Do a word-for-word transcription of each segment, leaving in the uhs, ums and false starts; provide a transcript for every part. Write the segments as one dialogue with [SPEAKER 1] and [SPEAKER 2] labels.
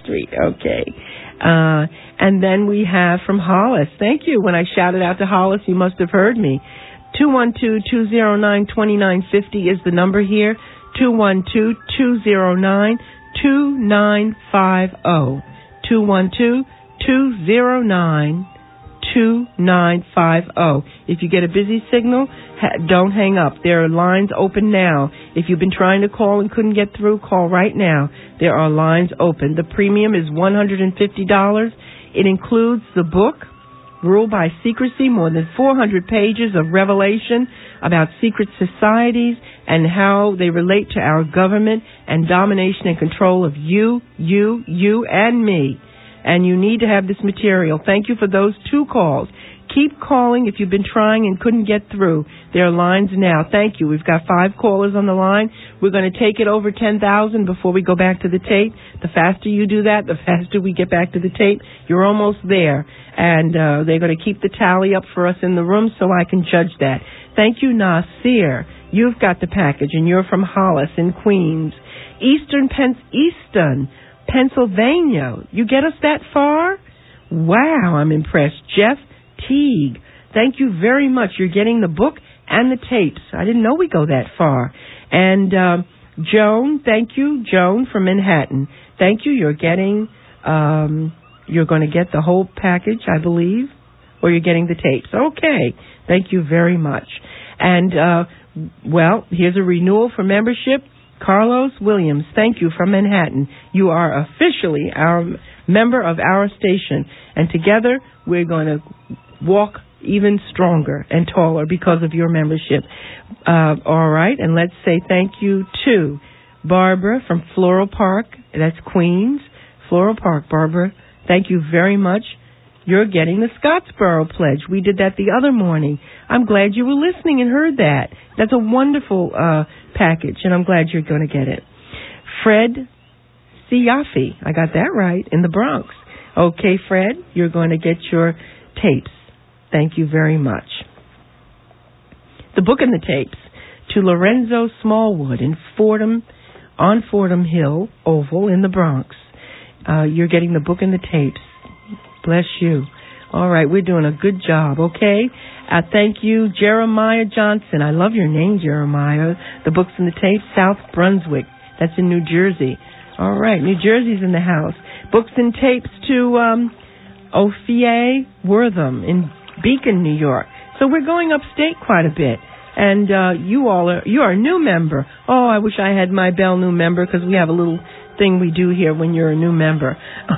[SPEAKER 1] Street. Okay. Uh, and then we have from Hollis. Thank you. When I shouted out to Hollis, you must have heard me. two one two, two zero nine, two nine five zero is the number here. two one two, two zero nine, two nine five zero. two one two, two zero nine, two nine five zero. If you get a busy signal, ha- don't hang up. There are lines open now. If you've been trying to call and couldn't get through, call right now. There are lines open. The premium is one hundred fifty dollars. It includes the book, Rule by Secrecy, more than four hundred pages of revelation about secret societies and how they relate to our government and domination and control of you, you, you, and me. And you need to have this material. Thank you for those two calls. Keep calling if you've been trying and couldn't get through. There are lines now. Thank you. We've got five callers on the line. We're going to take it over ten thousand before we go back to the tape. The faster you do that, the faster we get back to the tape. You're almost there. And uh, they're going to keep the tally up for us in the room so I can judge that. Thank you, Nasir. You've got the package, and you're from Hollis in Queens. Eastern, Pen- Easton, Pennsylvania. You get us that far? Wow, I'm impressed. Jeff Teague, thank you very much. You're getting the book and the tapes. I didn't know we go that far. And uh, Joan, thank you. Joan from Manhattan. Thank you. You're getting, um, you're going to get the whole package, I believe, or you're getting the tapes. Okay. Thank you very much. And, uh, well, here's a renewal for membership. Carlos Williams, thank you from Manhattan. You are officially our member of our station. And together we're going to walk even stronger and taller because of your membership. Uh, all right, and let's say thank you to Barbara from Floral Park. That's Queens. Floral Park, Barbara. Thank you very much. You're getting the Scottsboro Pledge. We did that the other morning. I'm glad you were listening and heard that. That's a wonderful uh, package, and I'm glad you're going to get it. Fred Siafi, I got that right, in the Bronx. Okay, Fred, you're going to get your tapes. Thank you very much. The book and the tapes to Lorenzo Smallwood in Fordham, on Fordham Hill Oval in the Bronx. Uh, you're getting the book and the tapes. Bless you. All right, we're doing a good job, okay? Uh, thank you, Jeremiah Johnson. I love your name, Jeremiah. The books and the tapes, South Brunswick. That's in New Jersey. All right, New Jersey's in the house. Books and tapes to um, Ophie Wortham in Beacon, New York. So we're going upstate quite a bit. And uh, you all are, you are a new member. Oh, I wish I had my Bell new member because we have a little thing we do here when you're a new member.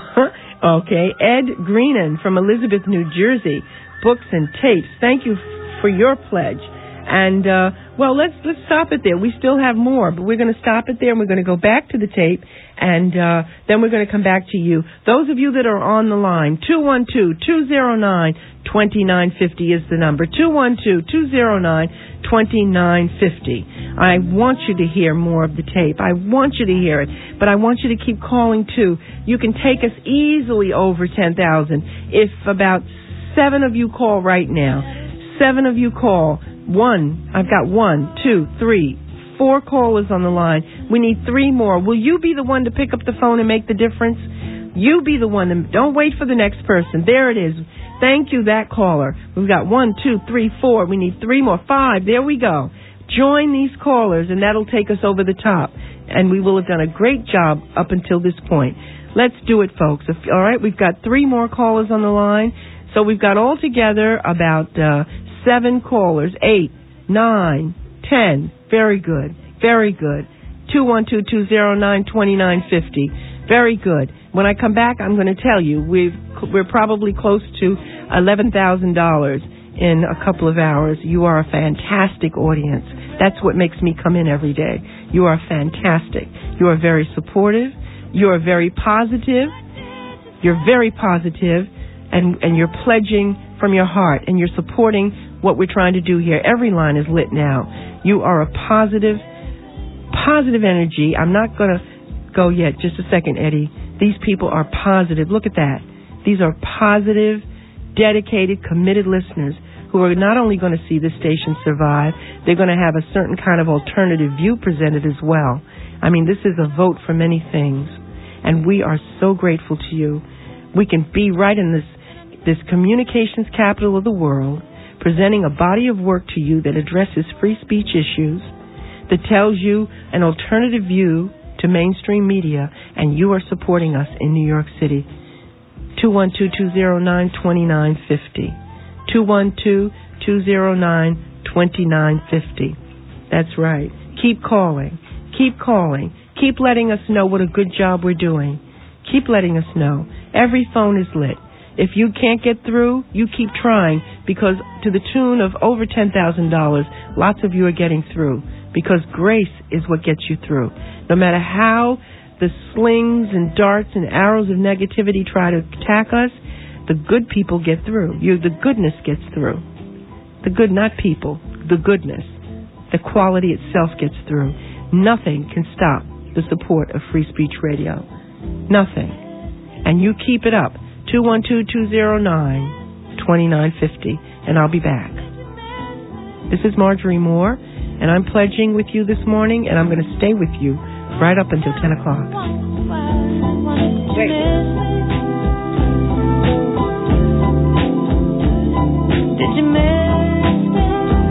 [SPEAKER 1] Okay, Ed Greenan from Elizabeth, New Jersey, books and tapes. Thank you for your pledge. And, uh, well, let's let's stop it there. We still have more, but we're going to stop it there, and we're going to go back to the tape, and uh, then we're going to come back to you. Those of you that are on the line, two one two, two zero nine, two nine five zero is the number, two one two, two zero nine, two nine five zero. I want you to hear more of the tape. I want you to hear it, but I want you to keep calling, too. You can take us easily over ten thousand if about seven of you call right now. Seven of you call. One, I've got one, two, three, four callers on the line. We need three more. Will you be the one to pick up the phone and make the difference? You be the one. To, don't wait for the next person. There it is. Thank you, that caller. We've got one, two, three, four. We need three more. Five. There we go. Join these callers, and that'll take us over the top. And we will have done a great job up until this point. Let's do it, folks. If, all right, we've got three more callers on the line. So we've got altogether about uh, seven callers, eight, nine, ten. Very good. Very good. two one two, two zero nine, two nine five zero. Very good. When I come back, I'm going to tell you we've, we're probably close to eleven thousand dollars in a couple of hours. You are a fantastic audience. That's what makes me come in every day. You are fantastic. You are very supportive. You are very positive. You're very positive, and, and you're pledging from your heart, and you're supporting what we're trying to do here. Every line is lit now. You are a positive, positive energy. I'm not going to go yet. Just a second, Eddie. These people are positive. Look at that. These are positive, dedicated, committed listeners who are not only going to see the station survive, they're going to have a certain kind of alternative view presented as well. I mean, this is a vote for many things. and we are so grateful to you. We can be right in this this communications capital of the world, presenting a body of work to you that addresses free speech issues, that tells you an alternative view to mainstream media, and you are supporting us in New York City. two one two, two zero nine, two nine five zero. two one two, two zero nine, two nine five zero. That's right. Keep calling. Keep calling. Keep letting us know what a good job we're doing. Keep letting us know. Every phone is lit. If you can't get through, you keep trying, because to the tune of over ten thousand dollars, lots of you are getting through, because grace is what gets you through. No matter how the slings and darts and arrows of negativity try to attack us, the good people get through. You, the goodness gets through. The good, not people, the goodness. The quality itself gets through. Nothing can stop the support of Free Speech Radio. Nothing. And you keep it up. two one two, two zero nine, two nine five zero, and I'll be back. This is Marjorie Moore, and I'm pledging with you this morning, and I'm going to stay with you right up until ten o'clock. Wait. Did you miss me?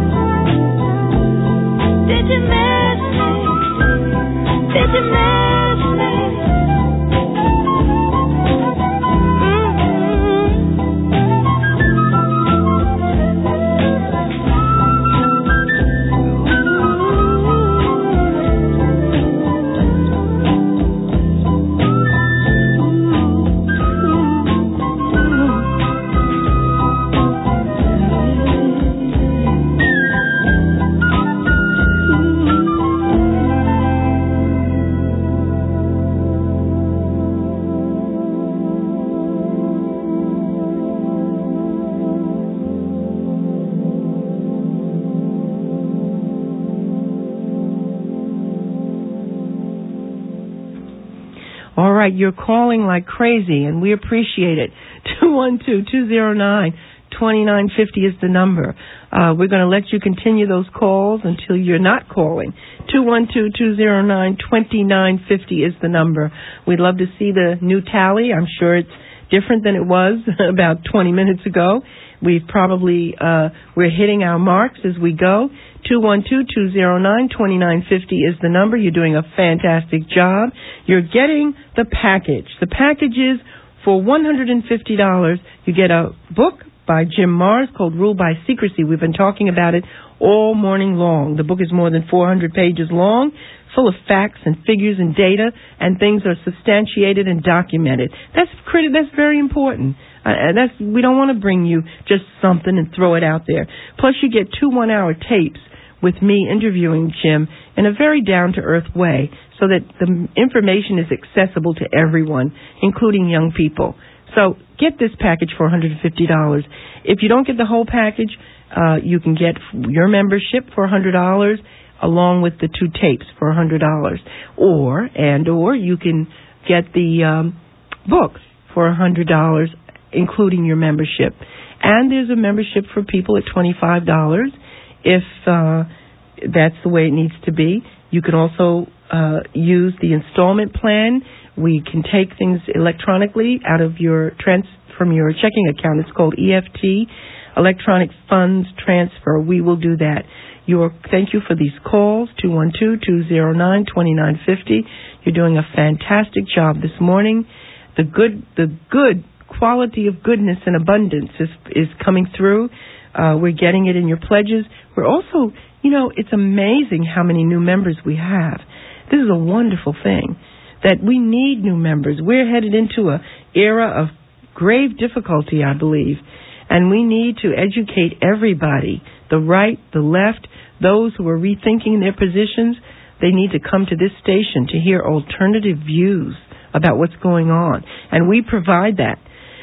[SPEAKER 1] Did you miss me? Did you miss me? All right, you're calling like crazy, and we appreciate it. two one two, two zero nine, two nine five zero is the number. Uh, we're going to let you continue those calls until you're not calling. two one two, two zero nine, two nine five zero is the number. We'd love to see the new tally. I'm sure it's different than it was about twenty minutes ago. We've probably, uh, we're hitting our marks as we go. two one two, two zero nine, two nine five zero is the number. You're doing a fantastic job. You're getting the package. The package is for one hundred fifty dollars. You get a book by Jim Marrs called Rule by Secrecy. We've been talking about it all morning long. The book is more than four hundred pages long, full of facts and figures and data, and things are substantiated and documented. That's criti- That's very important. Uh, that's we don't want to bring you just something and throw it out there. Plus, you get two one-hour tapes with me interviewing Jim in a very down-to-earth way so that the information is accessible to everyone, including young people. So get this package for one hundred fifty dollars. If you don't get the whole package, uh, you can get your membership for one hundred dollars along with the two tapes for one hundred dollars. Or, and or, you can get the um, book for one hundred dollars, including your membership. And there's a membership for people at twenty-five dollars if uh, that's the way it needs to be. You can also uh, use the installment plan. We can take things electronically out of your trans from your checking account. It's called E F T, Electronic Funds Transfer. We will do that. Your, thank you for these calls, two one two, two zero nine, two nine five zero. You're doing a fantastic job this morning. The good, the good quality of goodness and abundance is is coming through. Uh, we're getting it in your pledges. We're also, you know, it's amazing how many new members we have. This is a wonderful thing, that we need new members. We're headed into a era of grave difficulty, I believe, and we need to educate everybody, the right, the left, those who are rethinking their positions. They need to come to this station to hear alternative views about what's going on, and we provide that.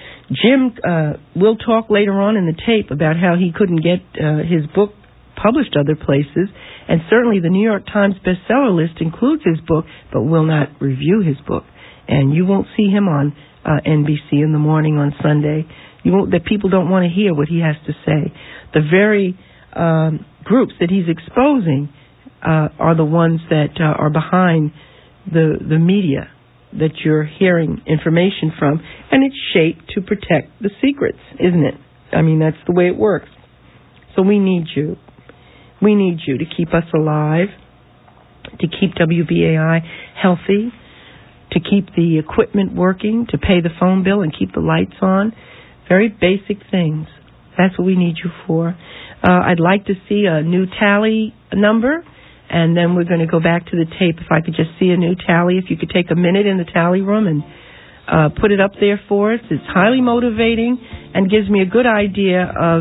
[SPEAKER 1] Jim uh, will talk later on in the tape about how he couldn't get uh, his book published other places, and certainly the New York Times bestseller list includes his book, but will not review his book. And you won't see him on uh, N B C in the morning on Sunday. You won't, that people don't want to hear what he has to say. The very um, groups that he's exposing uh, are the ones that uh, are behind the the media, that you're hearing information from, and it's shaped to protect the secrets, isn't it? I mean, that's the way it works. So we need you. We need you to keep us alive, to keep W B A I healthy, to keep the equipment working, to pay the phone bill and keep the lights on. Very basic things. That's what we need you for. Uh, I'd like to see a new tally number, and then we're going to go back to the tape. If I could just see a new tally, if you could take a minute in the tally room and uh, put it up there for us. It's highly motivating and gives me a good idea of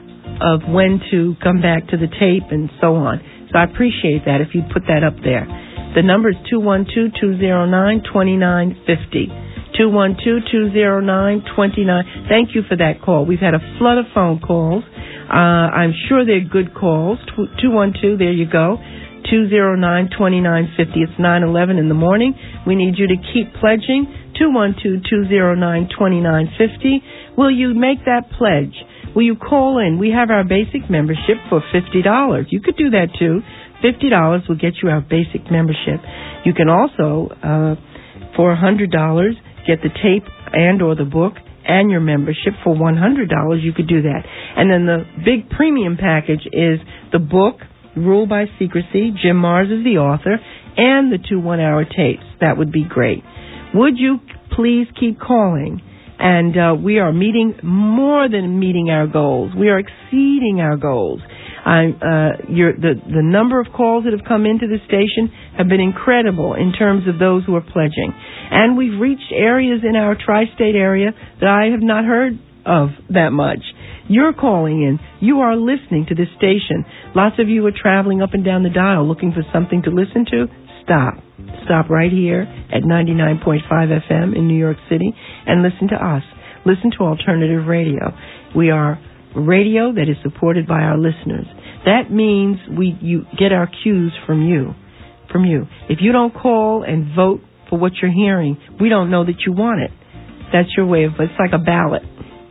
[SPEAKER 1] of when to come back to the tape and so on. So I appreciate that if you'd put that up there. The number is two one two, two zero nine, two nine five zero. two one two, two zero nine, two nine. Thank you for that call. We've had a flood of phone calls. Uh, I'm sure they're good calls. two one two, there you go. two zero nine, two nine five zero. It's nine eleven in the morning. We need you to keep pledging. two one two, two zero nine, two nine five zero. Will you make that pledge? Will you call in? We have our basic membership for fifty dollars. You could do that too. fifty dollars will get you our basic membership. You can also, uh, for one hundred dollars, get the tape and or the book and your membership. For one hundred dollars, you could do that. And then the big premium package is the book, Rule by Secrecy. Jim Mars is the author, and the two one-hour tapes. That would be great. Would you please keep calling? And uh, we are meeting more than meeting our goals. We are exceeding our goals. I, uh, your, the, the number of calls that have come into the station have been incredible in terms of those who are pledging. And we've reached areas in our tri-state area that I have not heard of that much. You're calling in. You are listening to this station. Lots of you are traveling up and down the dial looking for something to listen to. Stop. Stop right here at ninety-nine point five F M in New York City and listen to us. Listen to Alternative Radio. We are radio that is supported by our listeners. That means we you get our cues from you. From you. If you don't call and vote for what you're hearing, we don't know that you want it. That's your way of, it's like a ballot.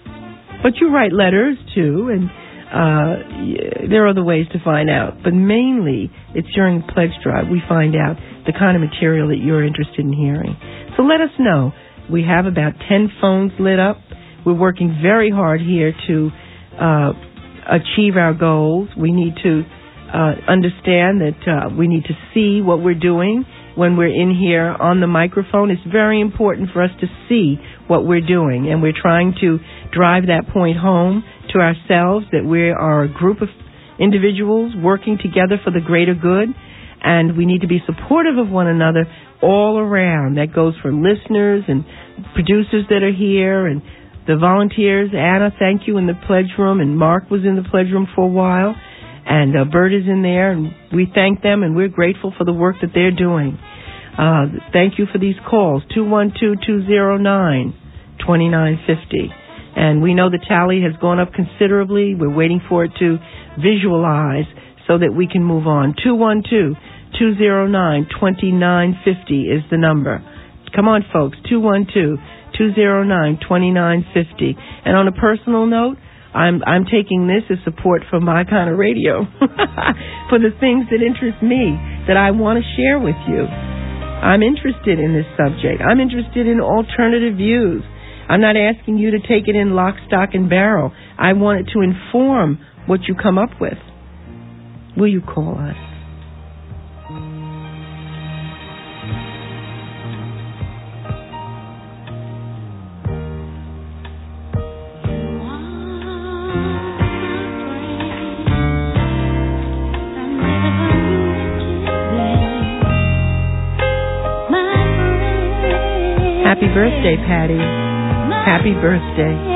[SPEAKER 1] But you write letters too, and uh, there are other ways to find out. But mainly, it's during the pledge drive we find out the kind of material that you're interested in hearing. So let us know. We have about ten phones lit up. We're working very hard here to uh, achieve our goals. We need to uh, understand that uh, we need to see what we're doing when we're in here on the microphone. It's very important for us to see what we're doing, and we're trying to drive that point home to ourselves that we are a group of individuals working together for the greater good, and we need to be supportive of one another all around. That goes for listeners and producers that are here and the volunteers. Anna, thank you, in the pledge room, and Mark was in the pledge room for a while, and uh, Bert is in there, and we thank them, and we're grateful for the work that they're doing. Uh, thank you for these calls, two one two, two zero nine, two nine five zero. And we know the tally has gone up considerably. We're waiting for it to visualize so that we can move on. two one two, two zero nine, two nine five zero is the number. Come on, folks, two one two, two zero nine, two nine five zero. And on a personal note, I'm I'm taking this as support for my kind of radio, for the things that interest me, that I want to share with you. I'm interested in this subject. I'm interested in alternative views. I'm not asking you to take it in lock, stock, and barrel. I want it to inform what you come up with. Will you call us? Happy birthday, Patty. Happy birthday.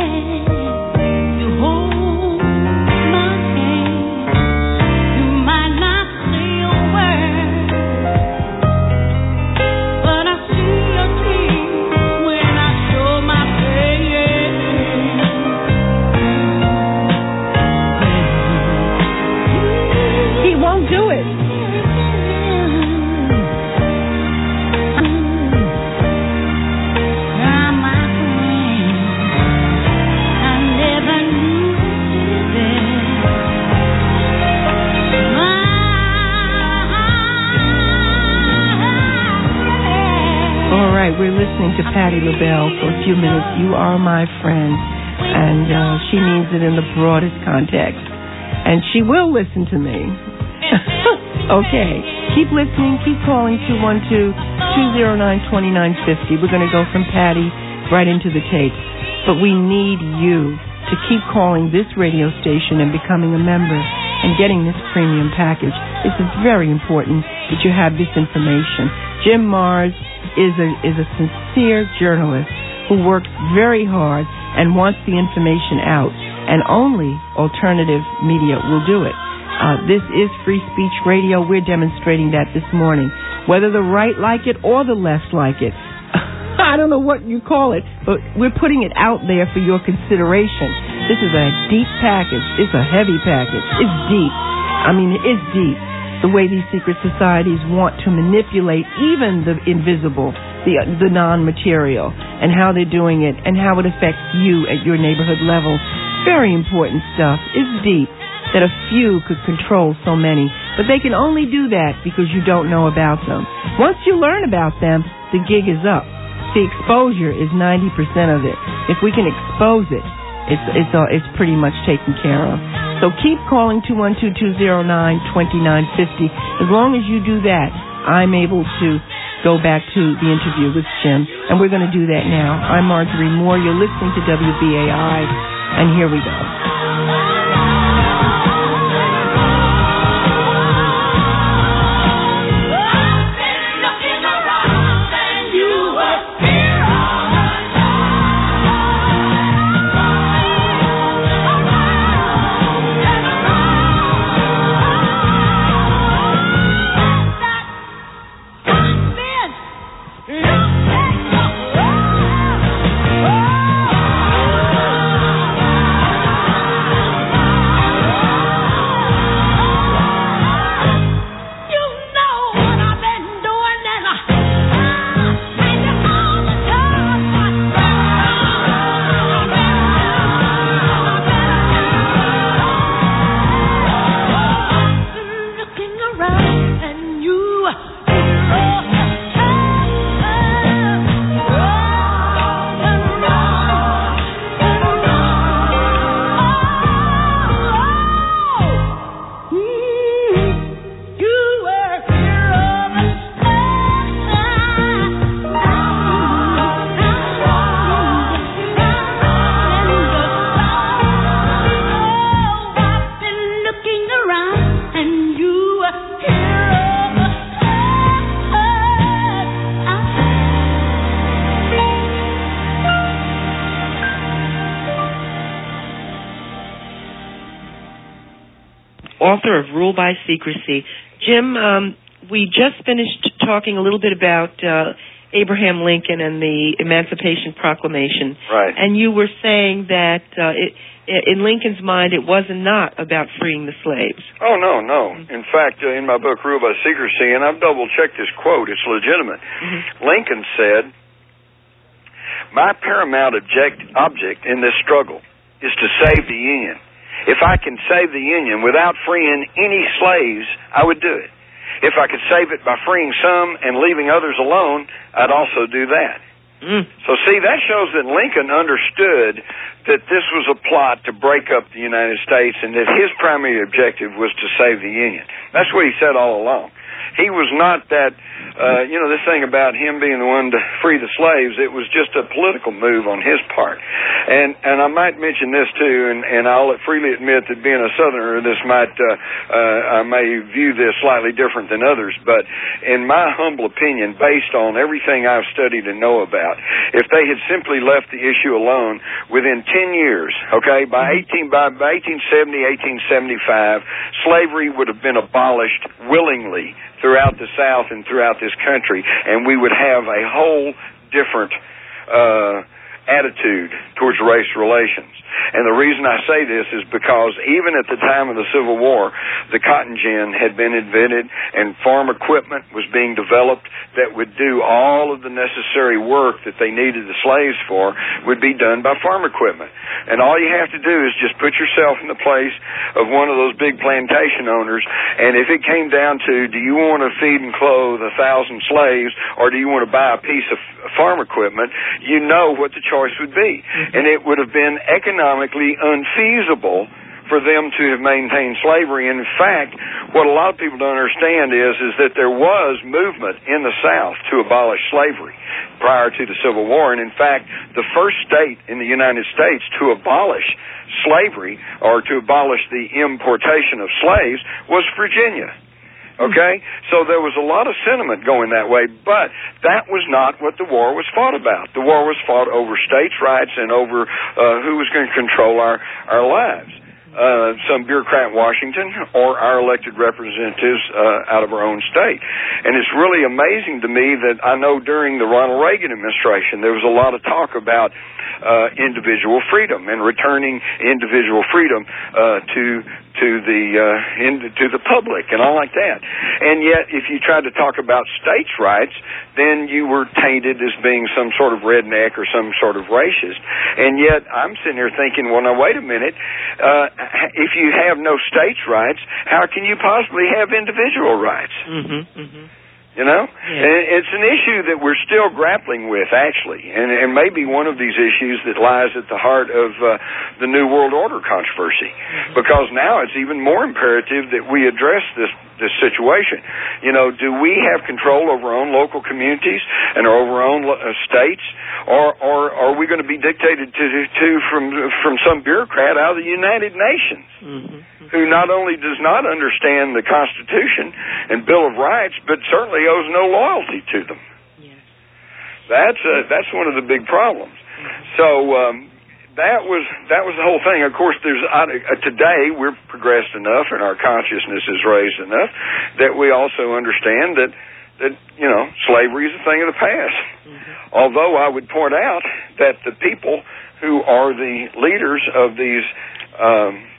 [SPEAKER 1] talking to Patti LaBelle for a few minutes. You are my friend, and uh, she means it in the broadest context. And she will listen to me. Okay. Keep listening. Keep calling two one two, two zero nine, two nine five zero. We're going to go from Patti right into the tape. But we need you to keep calling this radio station and becoming a member and getting this premium package. It's very important that you have this information. Jim Marrs is a is a sincere journalist who works very hard and wants the information out, and only alternative media will do it. Uh, this is Free Speech Radio. We're demonstrating that this morning. Whether the right like it or the left like it, I don't know what you call it, but we're putting it out there for your consideration. This is a deep package. It's a heavy package. It's deep. I mean, it's deep. The way these secret societies want to manipulate even the invisible, the the non-material, and how they're doing it, and how it affects you at your neighborhood level. Very important stuff. It's deep that a few could control so many, but they can only do that because you don't know about them. Once you learn about them, the gig is up. The exposure is ninety percent of it. If we can expose it, it's it's uh, it's pretty much taken care of. So keep calling two one two, two zero nine, two nine five zero. As long as you do that, I'm able to go back to the interview with Jim, and we're going to do that now. I'm Marjorie Moore. You're listening to W B A I, and here we go. Author of Rule by Secrecy. Jim, um, we just finished talking a little bit about uh, Abraham Lincoln and the Emancipation Proclamation.
[SPEAKER 2] Right.
[SPEAKER 1] And you were saying that uh, it, in Lincoln's mind it was not about freeing the slaves.
[SPEAKER 2] Oh, no, no. In fact, uh, in my book, Rule by Secrecy, and I've double-checked this quote, it's legitimate, mm-hmm. Lincoln said, "My paramount object, object in this struggle is to save the Union. If I can save the Union without freeing any slaves, I would do it. If I could save it by freeing some and leaving others alone, I'd also do that." Mm. So, see, that shows that Lincoln understood that this was a plot to break up the United States and that his primary objective was to save the Union. That's what he said all along. He was not that, uh, you know, this thing about him being the one to free the slaves, it was just a political move on his part. And and I might mention this, too, and, and I'll freely admit that being a Southerner, this might, uh, uh, I may view this slightly different than others, but in my humble opinion, based on everything I've studied and know about, if they had simply left the issue alone, within ten years, okay, by eighteen by, by eighteen seventy, eighteen seventy-five, slavery would have been abolished willingly throughout the South and throughout this country, and we would have a whole different uh, attitude towards race relations. And the reason I say this is because even at the time of the Civil War, the cotton gin had been invented and farm equipment was being developed that would do all of the necessary work that they needed the slaves for would be done by farm equipment. And all you have to do is just put yourself in the place of one of those big plantation owners, and if it came down to, do you want to feed and clothe a thousand slaves or do you want to buy a piece of farm equipment, you know what the choice would be. Mm-hmm. And it would have been economically unfeasible for them to have maintained slavery. And in fact, what a lot of people don't understand is, is that there was movement in the South to abolish slavery prior to the Civil War. And in fact, the first state in the United States to abolish slavery or to abolish the importation of slaves was Virginia. Okay? So there was a lot of sentiment going that way, but that was not what the war was fought about. The war was fought over states' rights and over uh, who was going to control our, our lives. Uh, some bureaucrat in Washington or our elected representatives uh, out of our own state. And it's really amazing to me that I know during the Ronald Reagan administration there was a lot of talk about uh, individual freedom and returning individual freedom uh, to to the uh, in, to the public and all like that. And yet, if you tried to talk about states' rights, then you were tainted as being some sort of redneck or some sort of racist. And yet, I'm sitting here thinking, well, now wait a minute. Uh, if you have no states' rights, how can you possibly have individual rights?
[SPEAKER 1] Mm-hmm, mm-hmm.
[SPEAKER 2] You know?
[SPEAKER 1] Yeah.
[SPEAKER 2] And it's an issue that we're still grappling with, actually, and, and maybe one of these issues that lies at the heart of uh, the New World Order controversy, mm-hmm. because now it's even more imperative that we address this this situation. You know, do we have control over our own local communities and over our own uh, states, or, or are we going to be dictated to, to from from some bureaucrat out of the United Nations, mm-hmm. who not only does not understand the Constitution and Bill of Rights, but certainly owes no loyalty to them?
[SPEAKER 1] Yes.
[SPEAKER 2] That's uh, that's one of the big problems. Mm-hmm. So. Um, That was that was the whole thing. Of course, there's uh, today we're progressed enough and our consciousness is raised enough that we also understand that that you know slavery is a thing of the past. Mm-hmm. Although I would point out that the people who are the leaders of these um,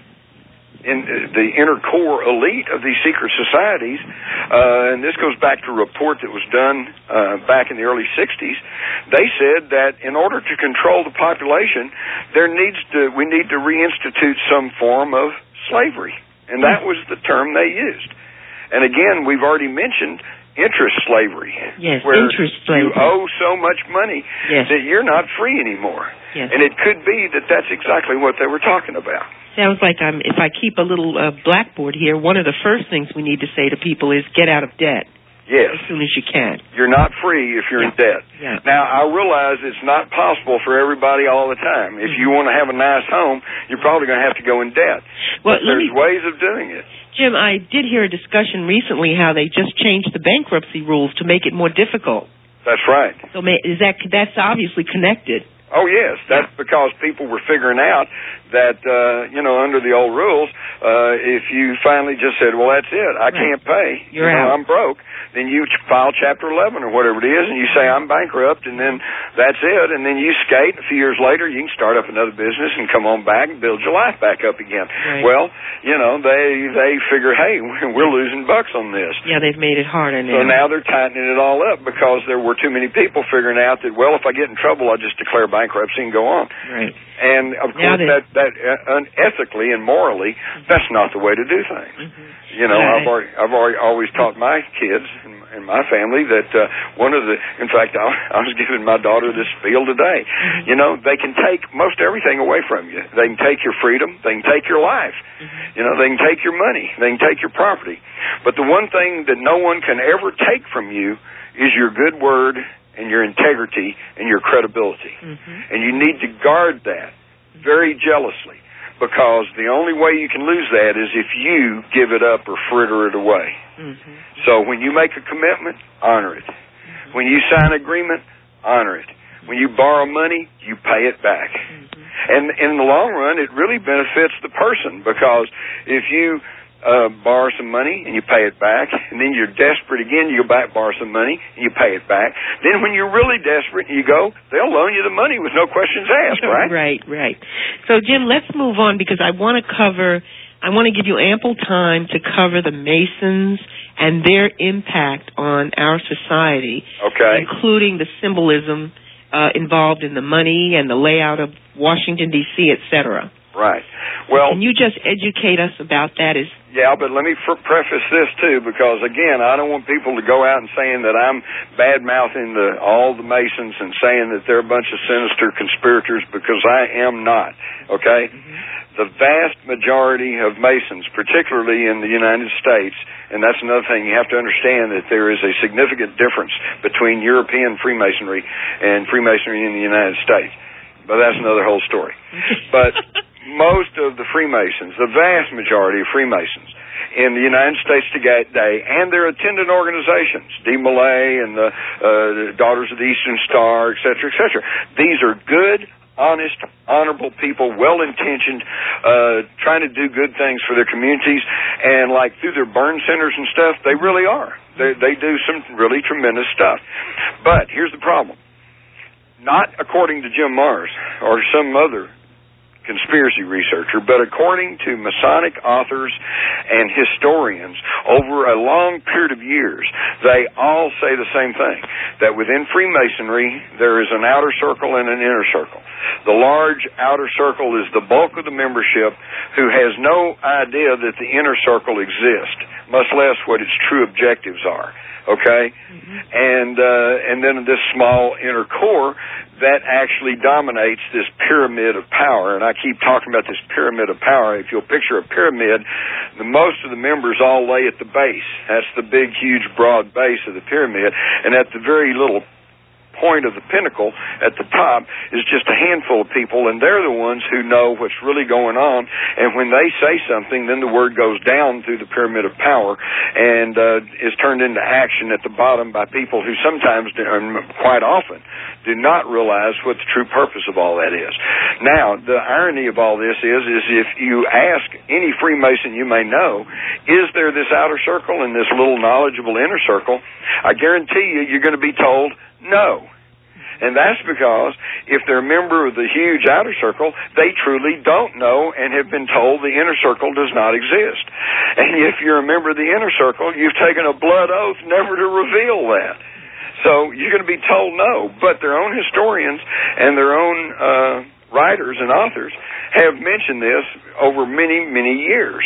[SPEAKER 2] in the inner core elite of these secret societies, uh, and this goes back to a report that was done uh, back in the early sixties. They said that in order to control the population, there needs to we need to reinstitute some form of slavery, and that was the term they used. And again, we've already mentioned interest slavery,
[SPEAKER 1] yes,
[SPEAKER 2] where
[SPEAKER 1] interest slavery.
[SPEAKER 2] You owe so much money
[SPEAKER 1] yes.
[SPEAKER 2] that you're not free anymore.
[SPEAKER 1] Yes.
[SPEAKER 2] And it could be that that's exactly what they were talking about.
[SPEAKER 1] Sounds like I'm, if I keep a little uh, blackboard here, one of the first things we need to say to people is get out of debt.
[SPEAKER 2] Yes.
[SPEAKER 1] As soon as you can.
[SPEAKER 2] You're not free if you're
[SPEAKER 1] yeah.
[SPEAKER 2] in debt.
[SPEAKER 1] Yeah.
[SPEAKER 2] Now, I realize it's not possible for everybody all the time. If
[SPEAKER 1] mm-hmm.
[SPEAKER 2] you want to have a nice home, you're probably going to have to go in debt.
[SPEAKER 1] Well,
[SPEAKER 2] but there's
[SPEAKER 1] me,
[SPEAKER 2] ways of doing it.
[SPEAKER 1] Jim, I did hear a discussion recently how they just changed the bankruptcy rules to make it more difficult.
[SPEAKER 2] That's right.
[SPEAKER 1] So may, is that that's obviously connected.
[SPEAKER 2] Oh, yes. That's because people were figuring out that, uh, you know, under the old rules, uh, if you finally just said, well, that's it, I right. can't pay,
[SPEAKER 1] You're
[SPEAKER 2] you know,
[SPEAKER 1] out.
[SPEAKER 2] I'm broke, then you file Chapter eleven or whatever it is, and you say, I'm bankrupt, and then that's it, and then you skate. A few years later, you can start up another business and come on back and build your life back up again.
[SPEAKER 1] Right.
[SPEAKER 2] Well, you know, they they figure, hey, we're losing bucks on this.
[SPEAKER 1] Yeah, they've made it harder now.
[SPEAKER 2] So now they're tightening it all up because there were too many people figuring out that, well, if I get in trouble, I'll just declare bankruptcy and go on.
[SPEAKER 1] Right.
[SPEAKER 2] And, of course, that, that uh, unethically and morally, mm-hmm. that's not the way to do things. Mm-hmm. You know, right. I've already, I've already always taught my kids and, and my family that uh, one of the, in fact, I, I was giving my daughter this spiel today. Mm-hmm. You know, they can take most everything away from you. They can take your freedom. They can take your life. Mm-hmm. You know, they can take your money. They can take your property. But the one thing that no one can ever take from you is your good word and your integrity and your credibility. Mm-hmm. And you need to guard that very jealously, because the only way you can lose that is if you give it up or fritter it away. Mm-hmm. So when you make a commitment, honor it. Mm-hmm. When you sign an agreement, honor it. When you borrow money, you pay it back. Mm-hmm. And in the long run, it really benefits the person, because if you uh, borrow some money and you pay it back, and then you're desperate again, you go back, borrow some money, and you pay it back. Then when you're really desperate, you go, they'll loan you the money with no questions asked, right?
[SPEAKER 1] Right, right. So, Jim, let's move on because I want to cover, I want to give you ample time to cover the Masons and their impact on our society,
[SPEAKER 2] okay,
[SPEAKER 1] including the symbolism uh, involved in the money and the layout of Washington, D C, et cetera.
[SPEAKER 2] Right. Well,
[SPEAKER 1] can you just educate us about that? Is
[SPEAKER 2] yeah, but let me f- preface this too, because again, I don't want people to go out and saying that I'm bad mouthing the all the Masons and saying that they're a bunch of sinister conspirators, because I am not. Okay. Mm-hmm. The vast majority of Masons, particularly in the United States, and that's another thing, you have to understand that there is a significant difference between European Freemasonry and Freemasonry in the United States. But that's another whole story. But most of the Freemasons, the vast majority of Freemasons in the United States today, and their attendant organizations, D. Millay and the uh, Daughters of the Eastern Star, et cetera, et cetera, these are good, honest, honorable people, well-intentioned, uh, trying to do good things for their communities, and like through their burn centers and stuff, they really are. They, they do some really tremendous stuff. But here's the problem. Not according to Jim Marrs or some other conspiracy researcher, but according to Masonic authors and historians over a long period of years, they all say the same thing, that within Freemasonry there is an outer circle and an inner circle. The large outer circle is the bulk of the membership who has no idea that the inner circle exists, much less what its true objectives are. Okay, mm-hmm. and uh, and then this small inner core that actually dominates this pyramid of power. And I keep talking about this pyramid of power. If you'll picture a pyramid, the most of the members all lay at the base. That's the big, huge, broad base of the pyramid. And at the very little point of the pinnacle at the top is just a handful of people, and they're the ones who know what's really going on. And when they say something, then the word goes down through the pyramid of power and uh, is turned into action at the bottom by people who sometimes, and quite often, do not realize what the true purpose of all that is. Now, the irony of all this is, is if you ask any Freemason you may know, is there this outer circle and this little knowledgeable inner circle, I guarantee you, you're going to be told no. And that's because if they're a member of the huge outer circle, they truly don't know and have been told the inner circle does not exist. And if you're a member of the inner circle, you've taken a blood oath never to reveal that. So you're going to be told no. But their own historians and their own uh, writers and authors have mentioned this over many, many years.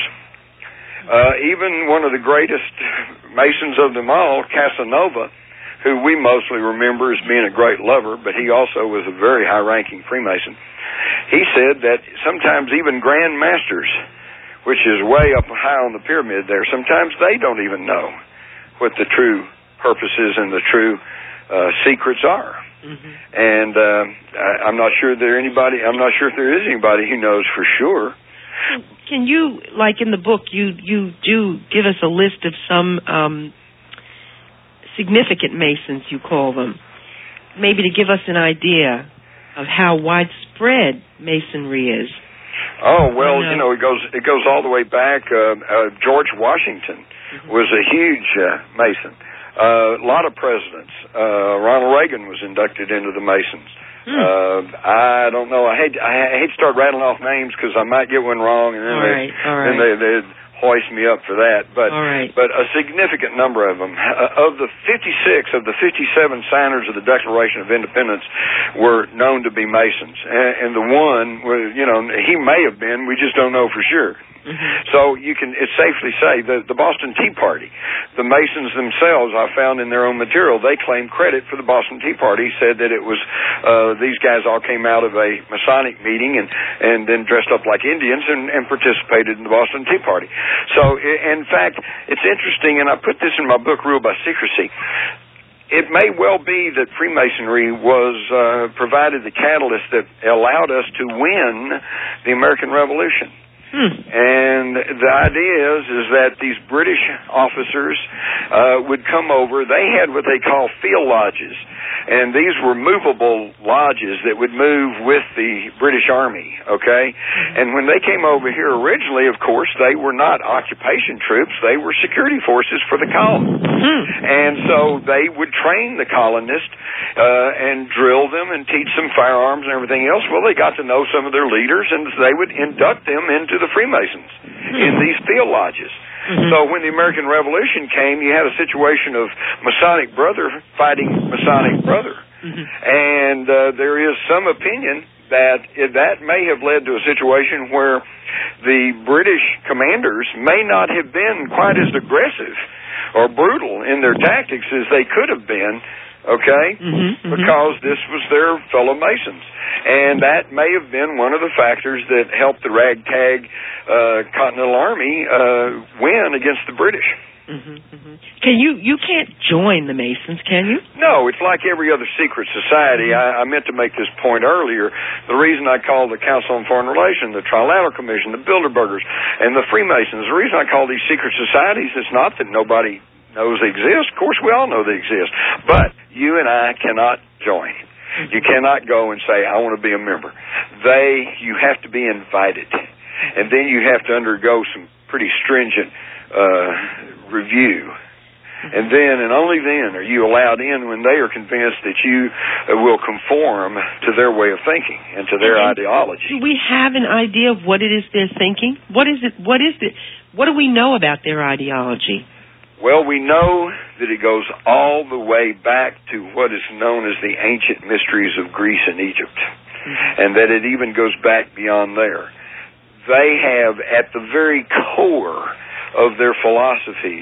[SPEAKER 2] Uh, even one of the greatest Masons of them all, Casanova, who we mostly remember as being a great lover, but he also was a very high-ranking Freemason. He said that sometimes even Grand Masters, which is way up high on the pyramid there, sometimes they don't even know what the true purposes and the true uh, secrets are. Mm-hmm. And uh, I, I'm not sure there anybody. I'm not sure if there is anybody who knows for sure.
[SPEAKER 1] Can you, like in the book, you you do give us a list of some Um significant Masons, you call them, maybe to give us an idea of how widespread Masonry is.
[SPEAKER 2] Oh, well, you know, it goes it goes all the way back. Uh, uh, George Washington mm-hmm. was a huge uh, Mason. Uh, a lot of presidents. Uh, Ronald Reagan was inducted into the Masons. Mm. Uh, I don't know. I hate I hate to start rattling off names because I might get one wrong, and then
[SPEAKER 1] all
[SPEAKER 2] they
[SPEAKER 1] right, all right.
[SPEAKER 2] then they they'd hoist me up for that. But
[SPEAKER 1] right.
[SPEAKER 2] but a significant number of them. Uh, of the fifty-six of the fifty-seven signers of the Declaration of Independence were known to be Masons, and, and the one, you know, he may have been. We just don't know for sure. Mm-hmm. So you can, it's safely say that the Boston Tea Party, the Masons themselves, I found in their own material, they claimed credit for the Boston Tea Party, said that it was, uh, these guys all came out of a Masonic meeting and, and then dressed up like Indians and, and participated in the Boston Tea Party. So, in fact, it's interesting, and I put this in my book, Rule by Secrecy. It may well be that Freemasonry was uh, provided the catalyst that allowed us to win the American Revolution. Hmm. And the idea is is that these British officers uh, would come over. They had what they call field lodges, and these were movable lodges that would move with the British Army, okay? And when they came over here originally, of course, they were not occupation troops. They were security forces for the colony. Hmm. And so they would train the colonists uh, and drill them and teach them firearms and everything else. Well, they got to know some of their leaders, and they would induct them into the Freemasons mm-hmm. in these field lodges. Mm-hmm. So when the American Revolution came, you had a situation of Masonic brother fighting Masonic brother. Mm-hmm. And uh, there is some opinion that it, that may have led to a situation where the British commanders may not have been quite as aggressive or brutal in their tactics as they could have been, okay, mm-hmm, because mm-hmm. this was their fellow Masons. And that may have been one of the factors that helped the ragtag uh, Continental Army uh, win against the British.
[SPEAKER 1] Mm-hmm, mm-hmm. Can you, you can't join the Masons, can you?
[SPEAKER 2] No, it's like every other secret society. I, I meant to make this point earlier. The reason I call the Council on Foreign Relations, the Trilateral Commission, the Bilderbergers, and the Freemasons, the reason I call these secret societies is not that nobody knows they exist. Of course, we all know they exist. But you and I cannot join. You cannot go and say, I want to be a member. They, you have to be invited. And then you have to undergo some pretty stringent uh, review. And then, and only then, are you allowed in when they are convinced that you uh, will conform to their way of thinking and to their and ideology.
[SPEAKER 1] Do we have an idea of what it is they're thinking? What is it? What is it? What do we know about their ideology?
[SPEAKER 2] Well, we know that it goes all the way back to what is known as the ancient mysteries of Greece and Egypt, mm-hmm. and that it even goes back beyond there. They have, at the very core of their philosophies,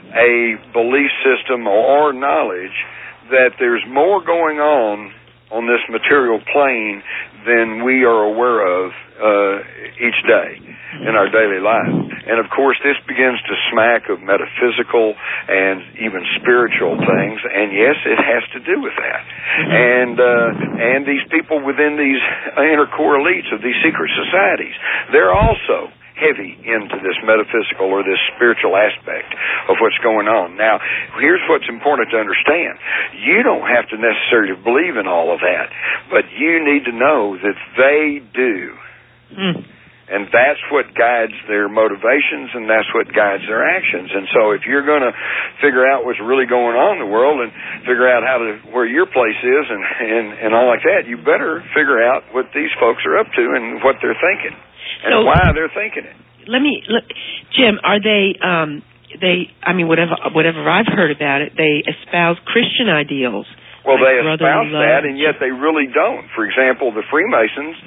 [SPEAKER 2] a belief system or knowledge that there's more going on on this material plane than we are aware of uh, each day in our daily life. And, of course, this begins to smack of metaphysical and even spiritual things, and, yes, it has to do with that. Mm-hmm. And uh, and these people within these inner core elites of these secret societies, they're also heavy into this metaphysical or this spiritual aspect of what's going on. Now, here's what's important to understand. You don't have to necessarily believe in all of that, but you need to know that they do. Mm. And that's what guides their motivations, and that's what guides their actions. And so if you're going to figure out what's really going on in the world and figure out how to where your place is and, and, and all like that, you better figure out what these folks are up to and what they're thinking. And so, why they're thinking it.
[SPEAKER 1] Let me, let, Jim, are they, um, they, I mean, whatever whatever I've heard about it, they espouse Christian ideals.
[SPEAKER 2] Well, like they espouse that, and yet they really don't. For example, the Freemasons,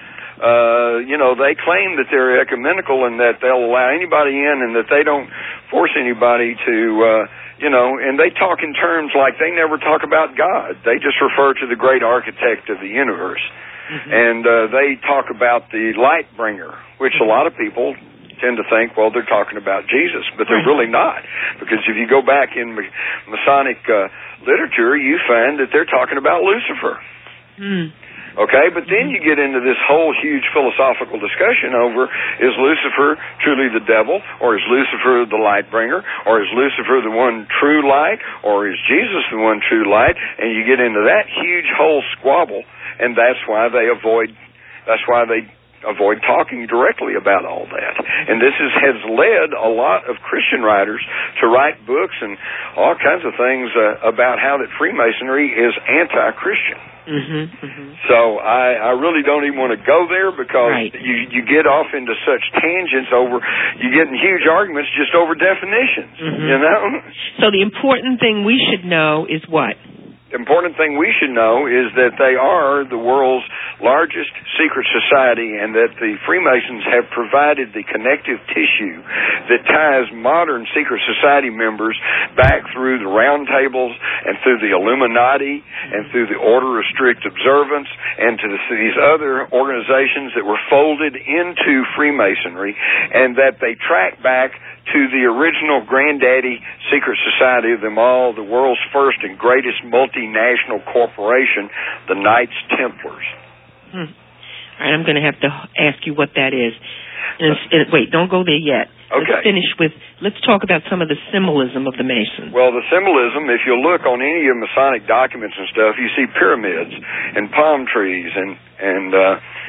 [SPEAKER 2] uh, you know, they claim that they're ecumenical and that they'll allow anybody in and that they don't force anybody to, uh, you know, and they talk in terms like they never talk about God. They just refer to the great architect of the universe. Mm-hmm. And uh, they talk about the light bringer, which a lot of people tend to think, well, they're talking about Jesus, but they're really not. Because if you go back in Masonic uh, literature, you find that they're talking about Lucifer. Mm. Okay, but then you get into this whole huge philosophical discussion over, is Lucifer truly the devil, or is Lucifer the light bringer, or is Lucifer the one true light, or is Jesus the one true light? And you get into that huge whole squabble. And that's why they avoid. That's why they avoid talking directly about all that. And this is, has led a lot of Christian writers to write books and all kinds of things uh, about how that Freemasonry is anti-Christian. Mm-hmm, mm-hmm. So I, I really don't even want to go there because right. you, you get off into such tangents over. You get in huge arguments just over definitions. Mm-hmm. You know.
[SPEAKER 1] So the important thing we should know is what?
[SPEAKER 2] The important thing we should know is that they are the world's largest secret society and that the Freemasons have provided the connective tissue that ties modern secret society members back through the Round Tables and through the Illuminati and through the Order of Strict Observance and to the, these other organizations that were folded into Freemasonry, and that they track back to the original granddaddy secret society of them all, the world's first and greatest multinational corporation, the Knights Templars.
[SPEAKER 1] Hmm.
[SPEAKER 3] All right, I'm going to have to ask you what that is. And, and, wait, don't go there yet.
[SPEAKER 2] Okay.
[SPEAKER 3] Let's finish with, let's talk about some of the symbolism of the Masons.
[SPEAKER 2] Well, the symbolism, if you look on any of Masonic documents and stuff, you see pyramids and palm trees and, and uh,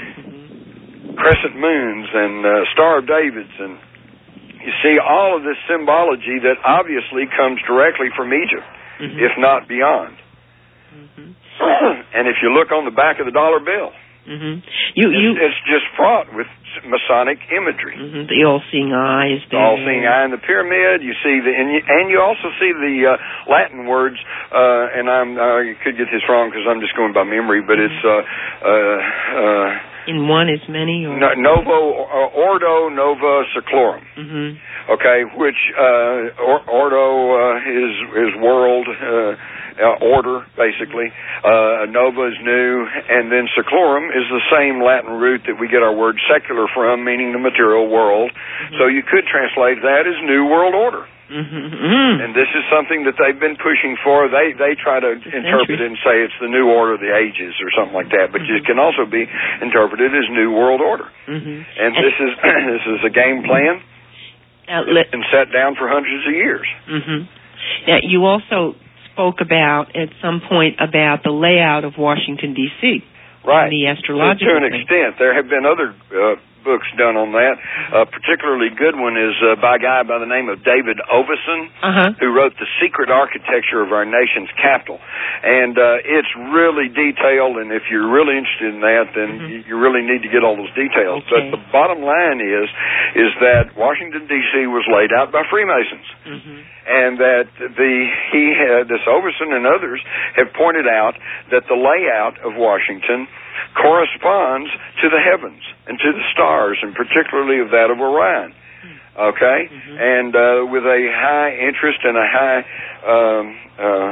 [SPEAKER 2] mm-hmm. crescent moons and uh, Star of Davids, and you see all of this symbology that obviously comes directly from Egypt, mm-hmm. if not beyond. Mm-hmm. And if you look on the back of the dollar bill,
[SPEAKER 3] mm-hmm. you, you,
[SPEAKER 2] it's, it's just fraught with Masonic imagery.
[SPEAKER 3] Mm-hmm. The all-seeing eye is there.
[SPEAKER 2] The all-seeing eye in the pyramid. You see the, and you, and you also see the uh, Latin words. Uh, and I'm I could get this wrong because I'm just going by memory, but mm-hmm. it's uh, uh, uh,
[SPEAKER 3] in one is many. Or?
[SPEAKER 2] No, novo uh, ordo nova seclorum. Mm-hmm. Okay, which uh, or, ordo uh, is is world. Uh, Uh, order, basically. Uh, nova is new, and then seclorum is the same Latin root that we get our word secular from, meaning the material world. Mm-hmm. So you could translate that as New World Order. Mm-hmm. And this is something that they've been pushing for. They they try to it's interpret it and say it's the New Order of the Ages or something like that, but mm-hmm. it can also be interpreted as New World Order. Mm-hmm. And, and this is this is a game plan uh, that's been set down for hundreds of years.
[SPEAKER 3] Mm-hmm. Now, you also spoke about at some point about the layout of Washington, D C
[SPEAKER 2] Right.
[SPEAKER 3] The astrological
[SPEAKER 2] to, to an
[SPEAKER 3] thing.
[SPEAKER 2] extent. There have been other uh, books done on that. A particularly good one is uh, by a guy by the name of David Oveson, uh-huh. who wrote The Secret Architecture of Our Nation's Capital. And uh, it's really detailed, and if you're really interested in that, then mm-hmm. you, you really need to get all those details.
[SPEAKER 3] Okay.
[SPEAKER 2] But the bottom line is, is that Washington, D C was laid out by Freemasons. Mm-hmm. And that the he had, this Oveson and others have pointed out that the layout of Washington corresponds to the heavens and to the stars, and particularly of that of Orion. Okay? Mm-hmm. And uh, with a high interest and a high, um, uh,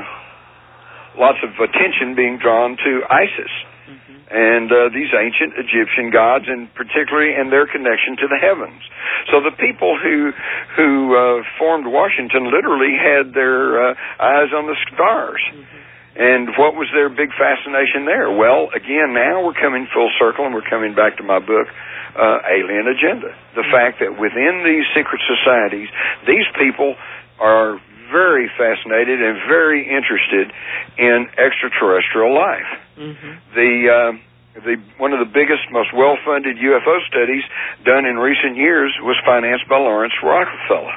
[SPEAKER 2] lots of attention being drawn to Isis. Mm-hmm. And uh, these ancient Egyptian gods, and particularly in their connection to the heavens. So the people who who uh, formed Washington literally had their uh, eyes on the stars. Mm-hmm. And what was their big fascination there? Well, again, now we're coming full circle, and we're coming back to my book, uh, Alien Agenda. The mm-hmm. fact that within these secret societies, these people are very fascinated and very interested in extraterrestrial life. Mm-hmm. The uh, the one of the biggest, most well-funded U F O studies done in recent years was financed by Lawrence Rockefeller.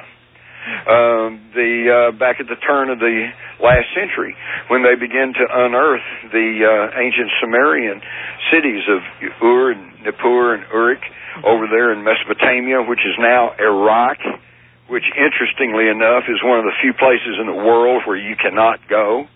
[SPEAKER 2] Um, the uh, back at the turn of the last century, when they began to unearth the uh, ancient Sumerian cities of Ur and Nippur and Uruk over there in Mesopotamia, which is now Iraq, which interestingly enough is one of the few places in the world where you cannot go.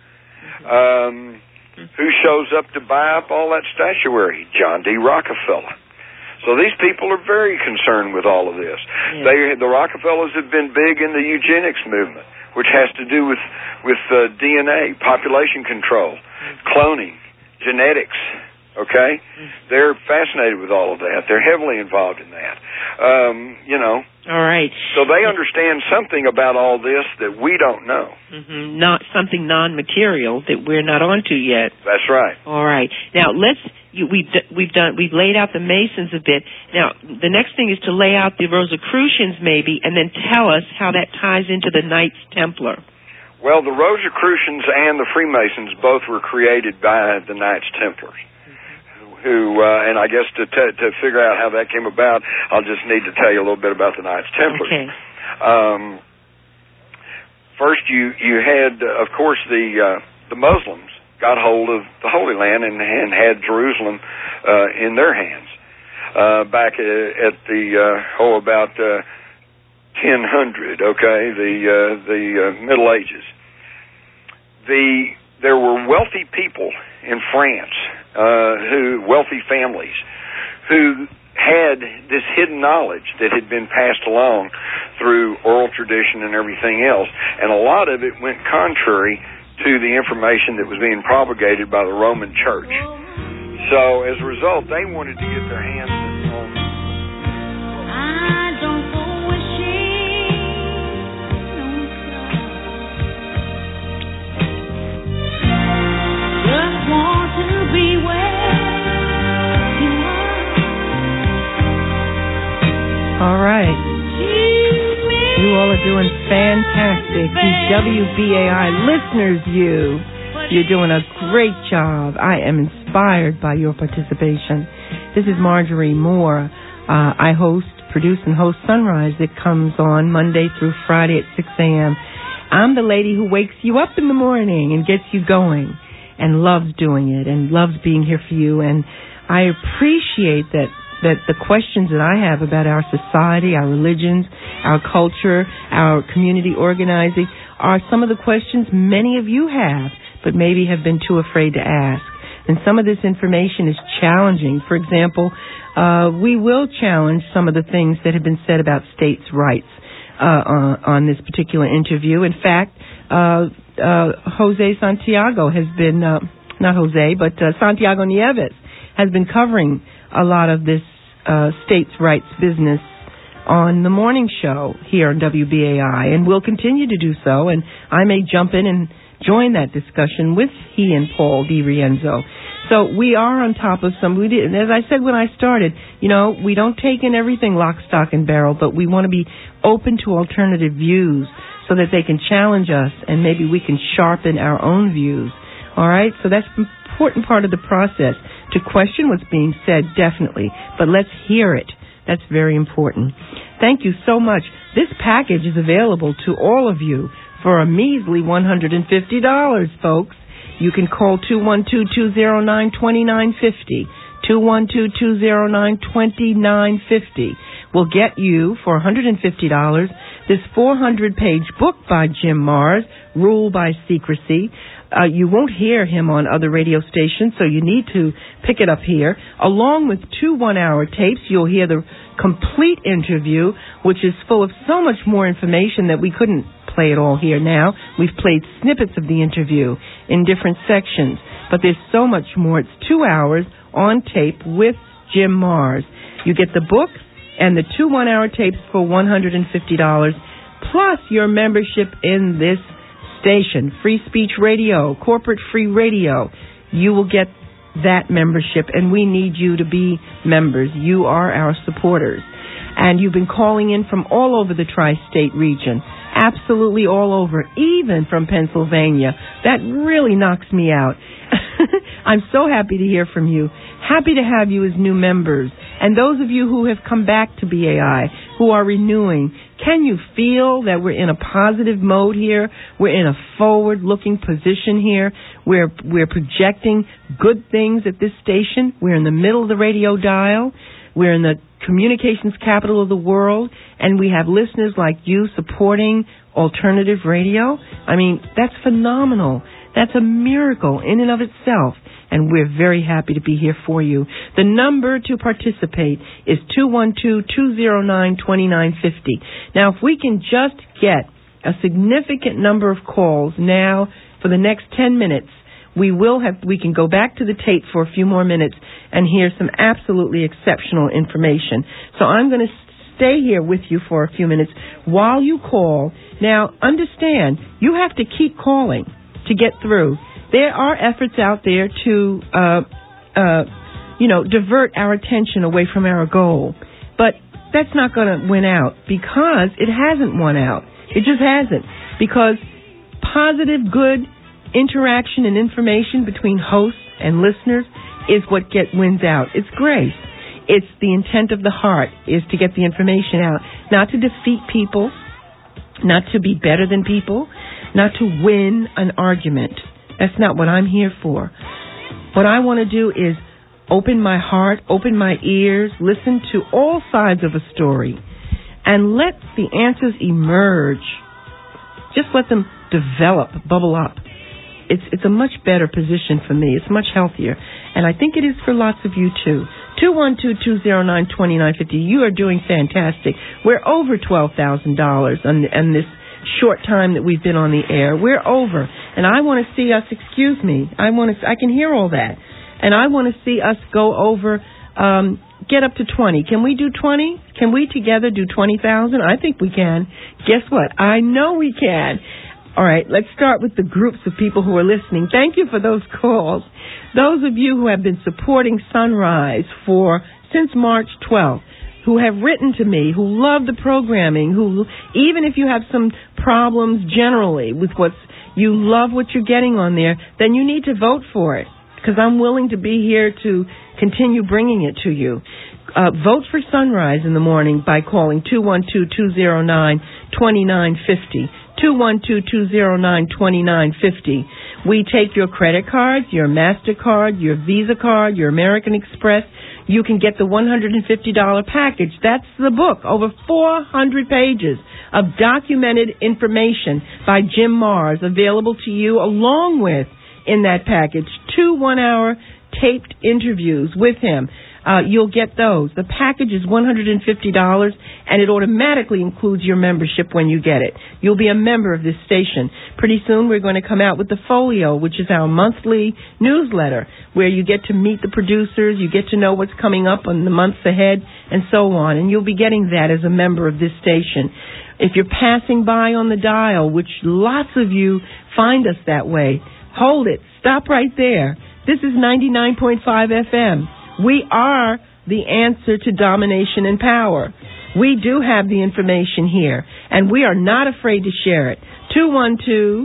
[SPEAKER 2] Um, who shows up to buy up all that statuary? John D. Rockefeller. So these people are very concerned with all of this. Yeah. They, the Rockefellers have been big in the eugenics movement, which has to do with with uh, D N A, population control, mm-hmm. cloning, genetics. Okay, mm-hmm. They're fascinated with all of that. They're heavily involved in that. Um, you know.
[SPEAKER 3] All right.
[SPEAKER 2] So they understand something about all this that we don't know.
[SPEAKER 3] Mm-hmm. Not something non-material that we're not onto yet.
[SPEAKER 2] That's right.
[SPEAKER 3] All right. Now let's. You, we've we've done we've laid out the Masons a bit. Now the next thing is to lay out the Rosicrucians maybe, and then tell us how that ties into the Knights Templar.
[SPEAKER 2] Well, the Rosicrucians and the Freemasons both were created by the Knights Templars. Mm-hmm. Who uh, and I guess to t- to figure out how that came about, I'll just need to tell you a little bit about the Knights Templars.
[SPEAKER 3] Okay.
[SPEAKER 2] Um, first, you you had uh, of course the uh, the Muslims got hold of the Holy Land and, and had Jerusalem uh, in their hands uh, back at the uh, oh about uh, ten hundred. Okay, the uh, the uh, Middle Ages. The there were wealthy people in France, uh, who wealthy families who had this hidden knowledge that had been passed along through oral tradition and everything else, and a lot of it went contrary to the information that was being propagated by the Roman Church. So, as a result, they wanted to get their hands on...
[SPEAKER 4] I don't go wishing, just want to be where you are.
[SPEAKER 1] are doing fantastic. You W B A I listeners, you. You're doing a great job. I am inspired by your participation. This is Marjorie Moore. Uh, I host, produce, and host Sunrise. It comes on Monday through Friday at six a.m. I'm the lady who wakes you up in the morning and gets you going and loves doing it and loves being here for you. And I appreciate that, that the questions that I have about our society, our religions, our culture, our community organizing are some of the questions many of you have, but maybe have been too afraid to ask. And some of this information is challenging. For example, uh, we will challenge some of the things that have been said about states' rights uh, on, on this particular interview. In fact, uh, uh, Jose Santiago has been, uh, not Jose, but uh, Santiago Nieves has been covering a lot of this uh, states' rights business on the morning show here on W B A I, and we'll continue to do so. And I may jump in and join that discussion with he and Paul DiRienzo. So we are on top of some, we did, as I said when I started, you know, we don't take in everything lock, stock, and barrel, but we want to be open to alternative views so that they can challenge us and maybe we can sharpen our own views. All right? So that's an important part of the process. To question what's being said, definitely, but let's hear it. That's very important. Thank you so much. This package is available to all of you for a measly one hundred fifty dollars, folks. You can call two one two, two zero nine, two nine five zero, two one two, two zero nine, two nine five zero. We'll get you, for one hundred fifty dollars, this four hundred page book by Jim Marrs, Rule by Secrecy. Uh, you won't hear him on other radio stations, so you need to pick it up here. Along with two one-hour tapes, you'll hear the complete interview, which is full of so much more information that we couldn't play it all here now. We've played snippets of the interview in different sections, but there's so much more. It's two hours on tape with Jim Marrs. You get the book and the two one-hour tapes for one hundred fifty dollars, plus your membership in this station, Free Speech Radio, Corporate Free Radio. You will get that membership, and we need you to be members. You are our supporters. And you've been calling in from all over the tri-state region, absolutely all over, even from Pennsylvania. That really knocks me out. I'm so happy to hear from you. Happy to have you as new members. And those of you who have come back to B A I, who are renewing, can you feel that we're in a positive mode here? We're in a forward-looking position here. We're, we're projecting good things at this station. We're in the middle of the radio dial. We're in the communications capital of the world, and we have listeners like you supporting alternative radio. I mean, that's phenomenal. That's a miracle in and of itself, and we're very happy to be here for you. The number to participate is two one two, two zero nine, two nine five zero. Now, if we can just get a significant number of calls now for the next ten minutes, we will have, we can go back to the tape for a few more minutes and hear some absolutely exceptional information. So I'm going to stay here with you for a few minutes while you call. Now, understand, you have to keep calling to get through. There are efforts out there to, uh, uh, you know, divert our attention away from our goal. But that's not going to win out because it hasn't won out. It just hasn't. Because positive, good interaction and information between hosts and listeners is what get wins out. It's grace. It's the intent of the heart is to get the information out, not to defeat people, not to be better than people, not to win an argument. That's not what I'm here for. What I want to do is open my heart, open my ears, listen to all sides of a story, and let the answers emerge. Just let them develop, bubble up. It's it's a much better position for me. It's much healthier. And I think it is for lots of you, too. two one two, two zero nine, two nine five zero. You are doing fantastic. We're over twelve thousand dollars on, on this short time that we've been on the air. We're over. And I want to see us, excuse me, I want to, I can hear all that. And I want to see us go over, um, get up to twenty. Can we do twenty? Can we together do twenty thousand? I think we can. Guess what? I know we can. All right, let's start with the groups of people who are listening. Thank you for those calls. Those of you who have been supporting Sunrise for since March twelfth, who have written to me, who love the programming, who, even if you have some problems generally with what's, you love what you're getting on there, then you need to vote for it, because I'm willing to be here to continue bringing it to you. Uh, vote for Sunrise in the morning by calling two one two, two zero nine, two nine five zero, two one two, two zero nine, two nine five zero. We take your credit cards, your MasterCard, your Visa card, your American Express. You can get the one hundred fifty dollars package. That's the book, over four hundred pages of documented information by Jim Marrs, available to you along with, in that package, two one-hour taped interviews with him. Uh, you'll get those. The package is one hundred fifty dollars, and it automatically includes your membership when you get it. You'll be a member of this station. Pretty soon we're going to come out with the Folio, which is our monthly newsletter, where you get to meet the producers, you get to know what's coming up in the months ahead, and so on. And you'll be getting that as a member of this station. If you're passing by on the dial, which lots of you find us that way, hold it. Stop right there. This is ninety-nine point five F M. We are the answer to domination and power. We do have the information here, and we are not afraid to share it. two one two,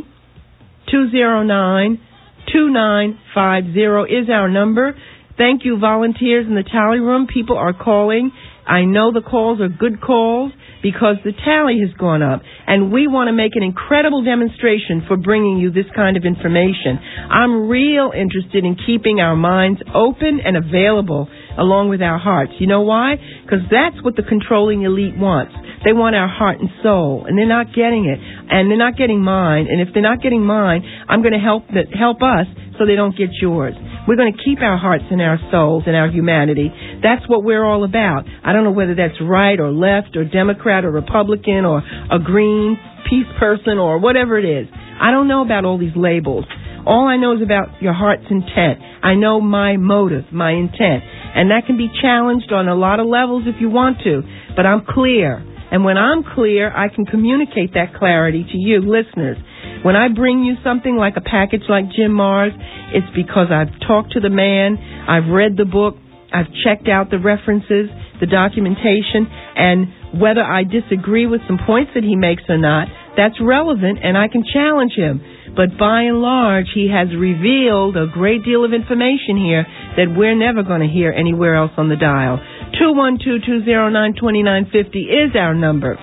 [SPEAKER 1] two zero nine, two nine five zero is our number. Thank you, volunteers in the tally room. People are calling. I know the calls are good calls because the tally has gone up, and we want to make an incredible demonstration for bringing you this kind of information. I'm real interested in keeping our minds open and available along with our hearts. You know why? Because that's what the controlling elite wants. They want our heart and soul, and they're not getting it, and they're not getting mine. And if they're not getting mine, I'm going to help that help us so they don't get yours. We're going to keep our hearts and our souls and our humanity. That's what we're all about. I don't know whether that's right or left or Democrat or Republican or a green peace person or whatever it is. I don't know about all these labels. All I know is about your heart's intent. I know my motive, my intent. And that can be challenged on a lot of levels if you want to. But I'm clear. And when I'm clear, I can communicate that clarity to you, listeners. When I bring you something like a package like Jim Marrs, it's because I've talked to the man, I've read the book, I've checked out the references, the documentation, and whether I disagree with some points that he makes or not, that's relevant, and I can challenge him. But by and large, he has revealed a great deal of information here that we're never going to hear anywhere else on the dial. two one two, two zero nine, two nine five zero is our number.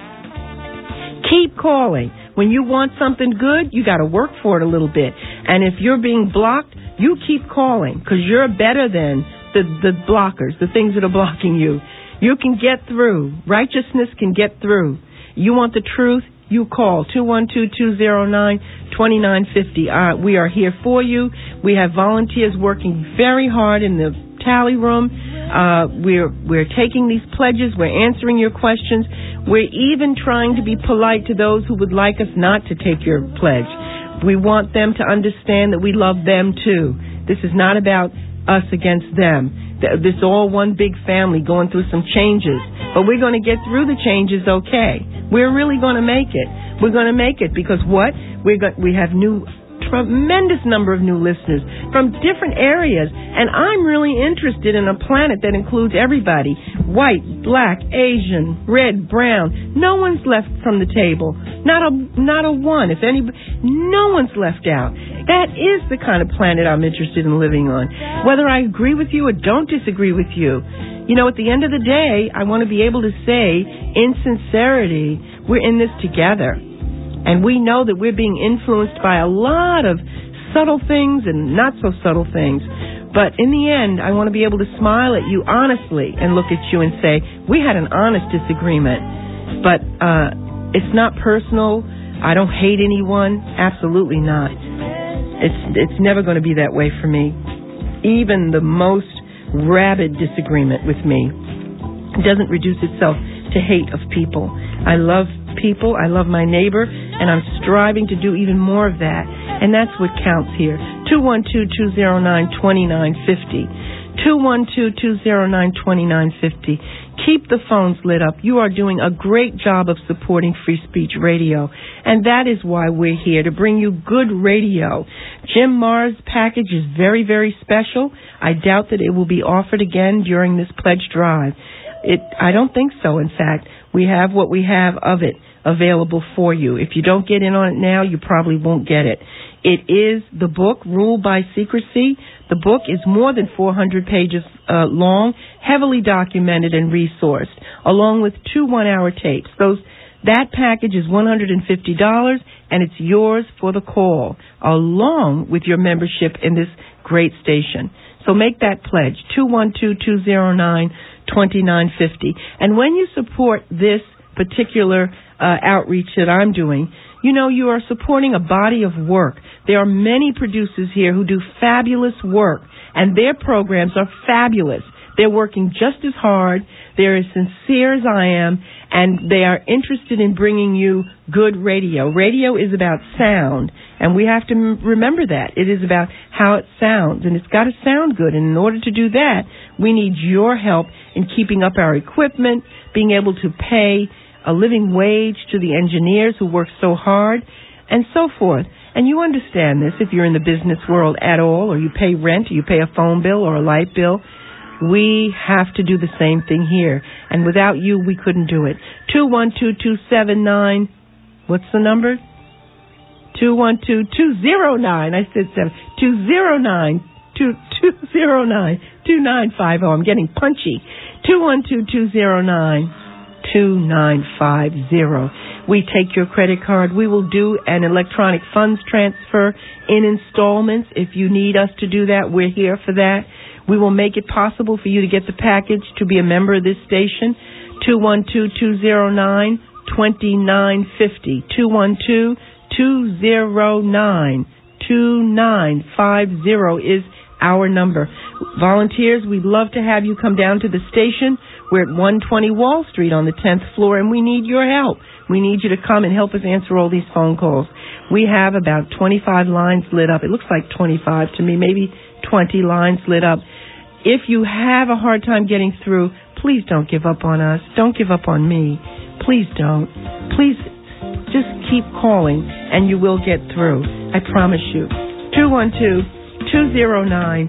[SPEAKER 1] Keep calling. When you want something good, you got to work for it a little bit. And if you're being blocked, you keep calling, because you're better than the, the blockers, the things that are blocking you. You can get through. Righteousness can get through. You want the truth? You call two one two, two zero nine, two nine five zero. Uh, we are here for you. We have volunteers working very hard in the tally room. Uh, we're we're taking these pledges. We're answering your questions. We're even trying to be polite to those who would like us not to take your pledge. We want them to understand that we love them too. This is not about us against them. This is all one big family going through some changes. But we're going to get through the changes okay. We're really going to make it. We're going to make it because what? We're go- we have new, tremendous number of new listeners from different areas. And I'm really interested in a planet that includes everybody. White, black, Asian, red, brown. No one's left from the table. Not a not a one. If anybody, no one's left out. That is the kind of planet I'm interested in living on. Whether I agree with you or don't disagree with you. You know, at the end of the day, I want to be able to say, in sincerity, we're in this together. And we know that we're being influenced by a lot of subtle things and not so subtle things. But in the end, I want to be able to smile at you honestly and look at you and say, we had an honest disagreement. But uh, it's not personal. I don't hate anyone. Absolutely not. It's it's never going to be that way for me. Even the most rabid disagreement with me doesn't reduce itself to hate of people. I love people. I love my neighbor, and I'm striving to do even more of that. And that's what counts here. two one two, two zero nine, two nine five zero. two one two, two zero nine, two nine five zero. Keep the phones lit up. You are doing a great job of supporting Free Speech Radio. And that is why we're here, to bring you good radio. Jim Marrs' package is very, very special. I doubt that it will be offered again during this pledge drive. It, I don't think so. In fact, we have what we have of it available for you. If you don't get in on it now, you probably won't get it. It is the book, Ruled by Secrecy. The book is more than four hundred pages uh, long, heavily documented and resourced, along with two one-hour tapes. Those That package is one hundred fifty dollars, and it's yours for the call, along with your membership in this great station. So make that pledge, two one two, two zero nine, two nine five zero. And when you support this particular uh, outreach that I'm doing, you know you are supporting a body of work. There are many producers here who do fabulous work, and their programs are fabulous. They're working just as hard. They're as sincere as I am, and they are interested in bringing you good radio. Radio is about sound, and we have to m- remember that. It is about how it sounds, and it's got to sound good. And in order to do that, we need your help in keeping up our equipment, being able to pay a living wage to the engineers who work so hard, and so forth. And you understand this if you're in the business world at all, or you pay rent, or you pay a phone bill or a light bill. We have to do the same thing here. And without you, we couldn't do it. two one two, two seven nine, what's the number? two one two, two zero nine, I said seven, two zero nine, two zero nine, two nine five zero. I'm getting punchy. two one two, two zero nine, two nine five zero. We take your credit card. We will do an electronic funds transfer in installments. If you need us to do that, we're here for that. We will make it possible for you to get the package to be a member of this station. two one two, two zero nine, two nine five zero. two one two, two zero nine, two nine five zero is our number. Volunteers, we'd love to have you come down to the station. We're at one twenty Wall Street on the tenth floor, and we need your help. We need you to come and help us answer all these phone calls. We have about twenty-five lines lit up. It looks like twenty-five to me, maybe twenty lines lit up. If you have a hard time getting through, please don't give up on us. Don't give up on me. Please don't. Please just keep calling, and you will get through. I promise you. two one two, two zero nine,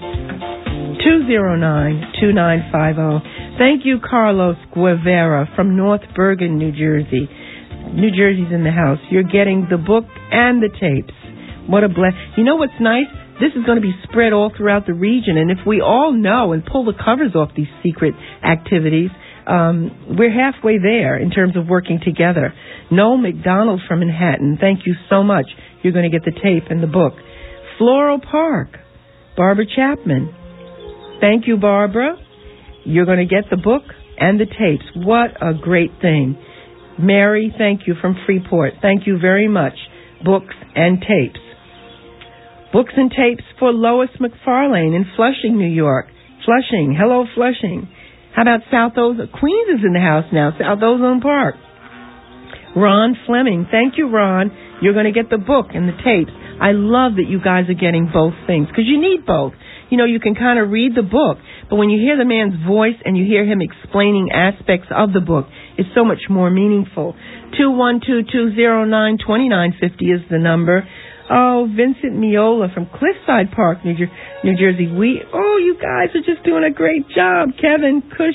[SPEAKER 1] two zero nine, two nine five zero. Thank you, Carlos Guevara from North Bergen, New Jersey. New Jersey's in the house. You're getting the book and the tapes. What a bless. You know what's nice? This is going to be spread all throughout the region, and if we all know and pull the covers off these secret activities, um, we're halfway there in terms of working together. Noel McDonald from Manhattan, thank you so much. You're going to get the tape and the book. Floral Park, Barbara Chapman. Thank you, Barbara. You're going to get the book and the tapes. What a great thing. Mary, thank you, from Freeport. Thank you very much. Books and tapes. Books and tapes for Lois McFarlane in Flushing, New York. Flushing. Hello, Flushing. How about South Ozone? Queens is in the house now. South Ozone Park. Ron Fleming. Thank you, Ron. You're going to get the book and the tapes. I love that you guys are getting both things, because you need both. You know, you can kind of read the book, but when you hear the man's voice and you hear him explaining aspects of the book, it's so much more meaningful. two one two, two zero nine, two nine five zero is the number. Oh, Vincent Miola from Cliffside Park, New, Jer- New Jersey. We, oh, you guys are just doing a great job. Kevin Cush,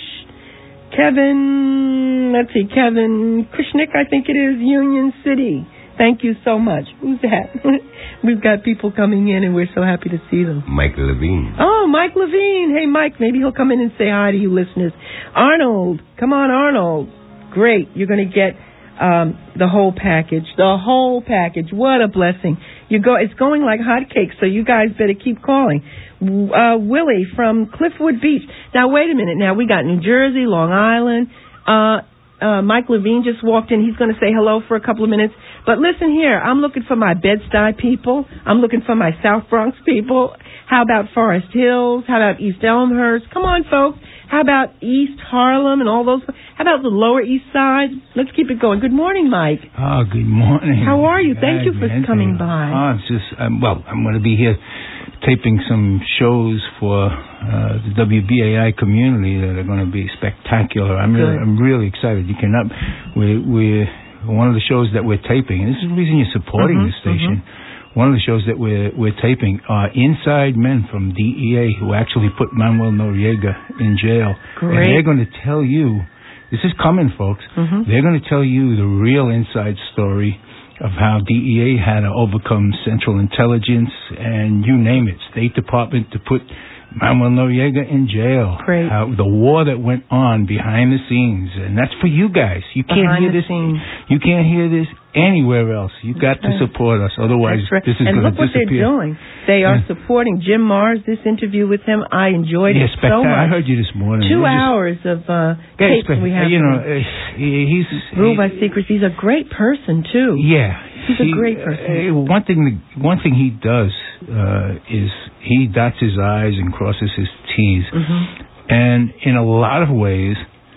[SPEAKER 1] Kevin, let's see, Kevin Kushnick, I think it is, Union City. Thank you so much. Who's that? We've got people coming in, and we're so happy to see them.
[SPEAKER 5] Mike Levine.
[SPEAKER 1] Oh, Mike Levine. Hey, Mike, maybe he'll come in and say hi to you listeners. Arnold. Come on, Arnold. Great. You're going to get um, the whole package. The whole package. What a blessing. You go. It's going like hotcakes, so you guys better keep calling. Uh, Willie from Cliffwood Beach. Now, wait a minute. Now, we got New Jersey, Long Island. Uh, uh, Mike Levine just walked in. He's going to say hello for a couple of minutes. But listen here. I'm looking for my Bed-Stuy people. I'm looking for my South Bronx people. How about Forest Hills? How about East Elmhurst? Come on, folks. How about East Harlem and all those? How about the Lower East Side? Let's keep it going. Good morning, Mike.
[SPEAKER 6] Oh, good morning.
[SPEAKER 1] How are you? Thank you for coming by.
[SPEAKER 6] Oh, it's just, um, well, I'm going to be here taping some shows for uh, the W B A I community that are going to be spectacular. I'm really, I'm really excited. You cannot, we we one of the shows that we're taping, and this is the reason you're supporting
[SPEAKER 1] mm-hmm,
[SPEAKER 6] the station.
[SPEAKER 1] Mm-hmm.
[SPEAKER 6] one of the shows that we're we're taping are inside men from D E A who actually put Manuel Noriega in jail.
[SPEAKER 1] Great.
[SPEAKER 6] And they're going to tell you, this is coming, folks. Mm-hmm. They're going to tell you the real inside story of how D E A had to overcome Central Intelligence and you name it, State Department to put Manuel Noriega in jail.
[SPEAKER 1] Great.
[SPEAKER 6] Uh, the war that went on behind the scenes, and that's for you guys. You can't
[SPEAKER 1] behind
[SPEAKER 6] hear
[SPEAKER 1] the
[SPEAKER 6] this.
[SPEAKER 1] Scenes.
[SPEAKER 6] You can't hear this anywhere else. You got to support us, otherwise
[SPEAKER 1] right.
[SPEAKER 6] this is
[SPEAKER 1] going to disappear. And look what they're doing. They are yeah. supporting Jim Mars. This interview with him, I enjoyed
[SPEAKER 6] yeah,
[SPEAKER 1] it so much.
[SPEAKER 6] I heard you this morning.
[SPEAKER 1] Two
[SPEAKER 6] just,
[SPEAKER 1] hours of uh,
[SPEAKER 6] yeah,
[SPEAKER 1] tapes we have.
[SPEAKER 6] You know, uh, he's
[SPEAKER 1] ruled by secrecy. He's a great person too.
[SPEAKER 6] Yeah,
[SPEAKER 1] he's
[SPEAKER 6] he,
[SPEAKER 1] a great person.
[SPEAKER 6] Uh, one thing, one thing he does uh, is he dots his I's and crosses his T's,
[SPEAKER 1] mm-hmm.
[SPEAKER 6] and in a lot of ways,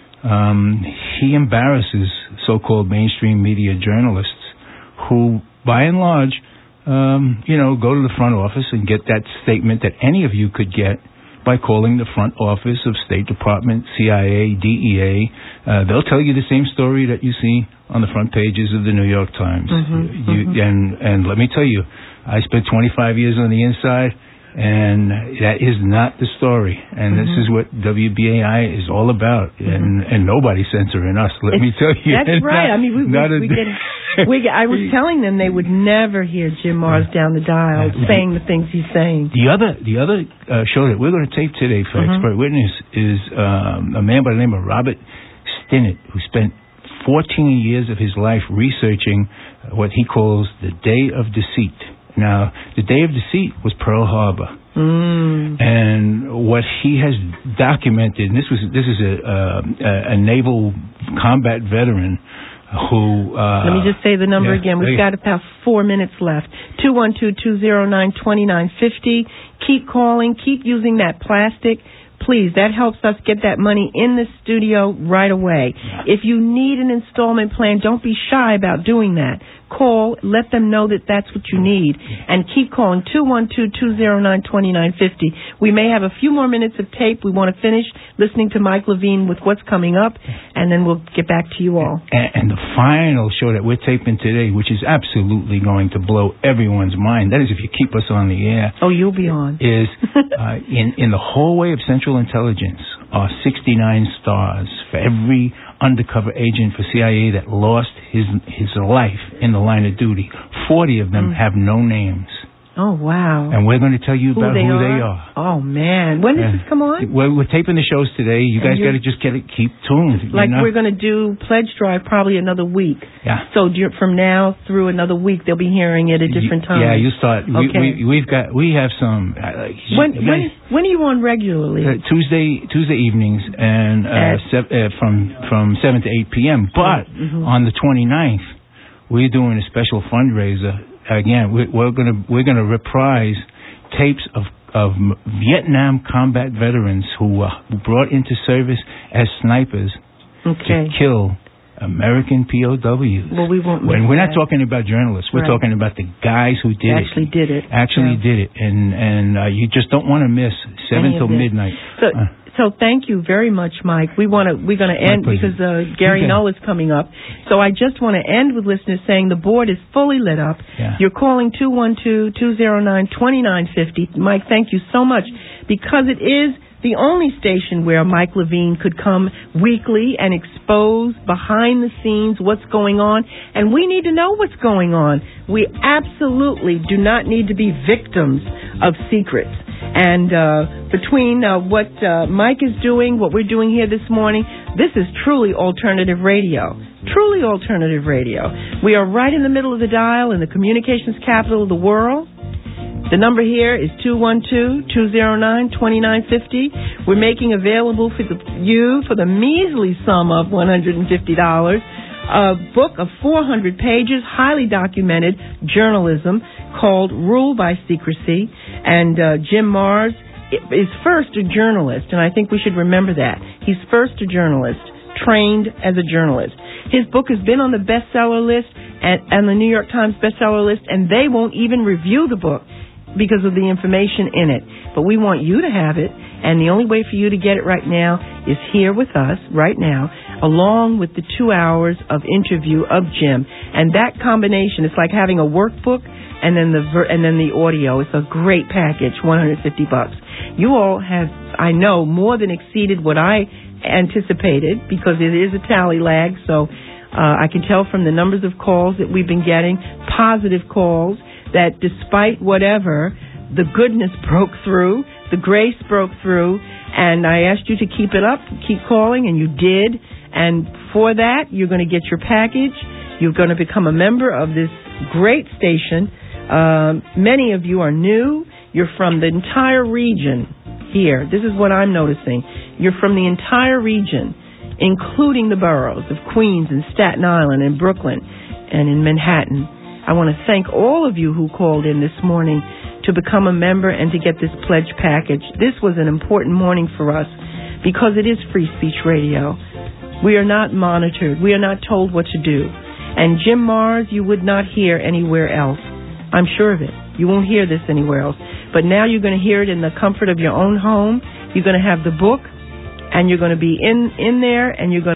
[SPEAKER 6] um, he embarrasses so-called mainstream media journalists who, by and large, um, you know, go to the front office and get that statement that any of you could get by calling the front office of State Department, C I A, D E A. Uh, they'll tell you the same story that you see on the front pages of the New York Times.
[SPEAKER 1] Mm-hmm,
[SPEAKER 6] you,
[SPEAKER 1] mm-hmm.
[SPEAKER 6] And and let me tell you, I spent twenty-five years on the inside, and that is not the story. And mm-hmm. this is what W B A I is all about. Mm-hmm. And and nobody's censoring us. Let
[SPEAKER 1] it's,
[SPEAKER 6] me tell you.
[SPEAKER 1] That's right.
[SPEAKER 6] Not,
[SPEAKER 1] I mean, we, we,
[SPEAKER 6] a,
[SPEAKER 1] we get. We, I was telling them they would never hear Jim Mars down the dial saying the things he's saying.
[SPEAKER 6] The other, the other uh, show that we're going to tape today for mm-hmm. Expert Witness is um, a man by the name of Robert Stinnett, who spent fourteen years of his life researching what he calls the Day of Deceit. Now, the Day of Deceit was Pearl Harbor.
[SPEAKER 1] Mm.
[SPEAKER 6] And what he has documented, and this was this is a, a, a naval combat veteran who... Uh,
[SPEAKER 1] Let me just say the number
[SPEAKER 6] yeah,
[SPEAKER 1] again. We've got about four minutes left. two one two, two zero nine, two nine five zero. Keep calling. Keep using that plastic. Please, that helps us get that money in the studio right away. Yeah. If you need an installment plan, don't be shy about doing that. Call, let them know that that's what you need, and keep calling two one two, two zero nine, two nine five zero. We may have a few more minutes of tape. We want to finish listening to Mike Levine with what's coming up, and then we'll get back to you all.
[SPEAKER 6] And, and the final show that we're taping today, which is absolutely going to blow everyone's mind, that is if you keep us on the air.
[SPEAKER 1] Oh, you'll be on.
[SPEAKER 6] Is uh, in, in the hallway of Central Intelligence are sixty-nine stars for every undercover agent for C I A that lost his his life in the line of duty. Forty of them mm. have no names.
[SPEAKER 1] Oh, wow.
[SPEAKER 6] And we're going to tell you
[SPEAKER 1] who
[SPEAKER 6] about
[SPEAKER 1] they
[SPEAKER 6] who
[SPEAKER 1] are?
[SPEAKER 6] they are.
[SPEAKER 1] Oh, man. When does
[SPEAKER 6] yeah.
[SPEAKER 1] this come on?
[SPEAKER 6] We're, we're taping the shows today. You and guys got to just get it, keep tuned.
[SPEAKER 1] Like
[SPEAKER 6] you know?
[SPEAKER 1] We're going to do Pledge Drive probably another week.
[SPEAKER 6] Yeah.
[SPEAKER 1] So from now through another week, they'll be hearing it at different times.
[SPEAKER 6] Yeah, you start.
[SPEAKER 1] Okay.
[SPEAKER 6] We, we, we've got, we have some. Uh,
[SPEAKER 1] when,
[SPEAKER 6] guys,
[SPEAKER 1] when, when are you on regularly?
[SPEAKER 6] Uh, Tuesday Tuesday evenings and uh, sev- uh, from, from seven to eight p.m. But mm-hmm. on the twenty-ninth, we're doing a special fundraiser. Again, we're, we're gonna we're gonna reprise tapes of of Vietnam combat veterans who were brought into service as snipers
[SPEAKER 1] okay.
[SPEAKER 6] to kill American P O Ws.
[SPEAKER 1] Well, we won't.
[SPEAKER 6] When we're
[SPEAKER 1] that.
[SPEAKER 6] not talking about journalists, we're
[SPEAKER 1] right.
[SPEAKER 6] talking about the guys who did
[SPEAKER 1] actually
[SPEAKER 6] it.
[SPEAKER 1] Actually did it.
[SPEAKER 6] Actually
[SPEAKER 1] yeah.
[SPEAKER 6] did it, and and uh, you just don't want to miss seven till midnight.
[SPEAKER 1] So,
[SPEAKER 6] uh,
[SPEAKER 1] So thank you very much, Mike. We want to we're going to end because uh, Gary
[SPEAKER 6] okay.
[SPEAKER 1] Null is coming up. So I just want to end with listeners saying the board is fully lit up.
[SPEAKER 6] Yeah.
[SPEAKER 1] You're calling two one two, two zero nine, two nine five zero. Mike, thank you so much because it is the only station where Mike Levine could come weekly and expose behind the scenes what's going on, and we need to know what's going on. We absolutely do not need to be victims of secrets. And uh, between uh, what uh, Mike is doing, what we're doing here this morning, this is truly alternative radio. Truly alternative radio. We are right in the middle of the dial in the communications capital of the world. The number here is two one two, two zero nine, two nine five zero. We're making available for the, you for the measly sum of one hundred fifty dollars a book of four hundred pages, highly documented journalism called Rule by Secrecy. And uh, Jim Mars is first a journalist, and I think we should remember that. He's first a journalist, trained as a journalist. His book has been on the bestseller list and, and the New York Times bestseller list, and they won't even review the book because of the information in it. But we want you to have it, and the only way for you to get it right now is here with us right now. along with the two hours of interview of Jim. And that combination, it's like having a workbook and then the ver- and then the audio. It's a great package, one hundred fifty bucks. You all have, I know, more than exceeded what I anticipated, because it is a tally lag, so uh, I can tell from the numbers of calls that we've been getting, positive calls, that despite whatever, the goodness broke through, the grace broke through, and I asked you to keep it up, keep calling, and you did. And for that, you're going to get your package. You're going to become a member of this great station. Um, many of you are new. You're from the entire region here. This is what I'm noticing. You're from the entire region, including the boroughs of Queens and Staten Island and Brooklyn and in Manhattan. I want to thank all of you who called in this morning to become a member and to get this pledge package. This was an important morning for us because it is Free Speech Radio. We are not monitored. We are not told what to do. And Jim Marrs, you would not hear anywhere else. I'm sure of it. You won't hear this anywhere else. But now you're going to hear it in the comfort of your own home. You're going to have the book, and you're going to be in, in there, and you're going to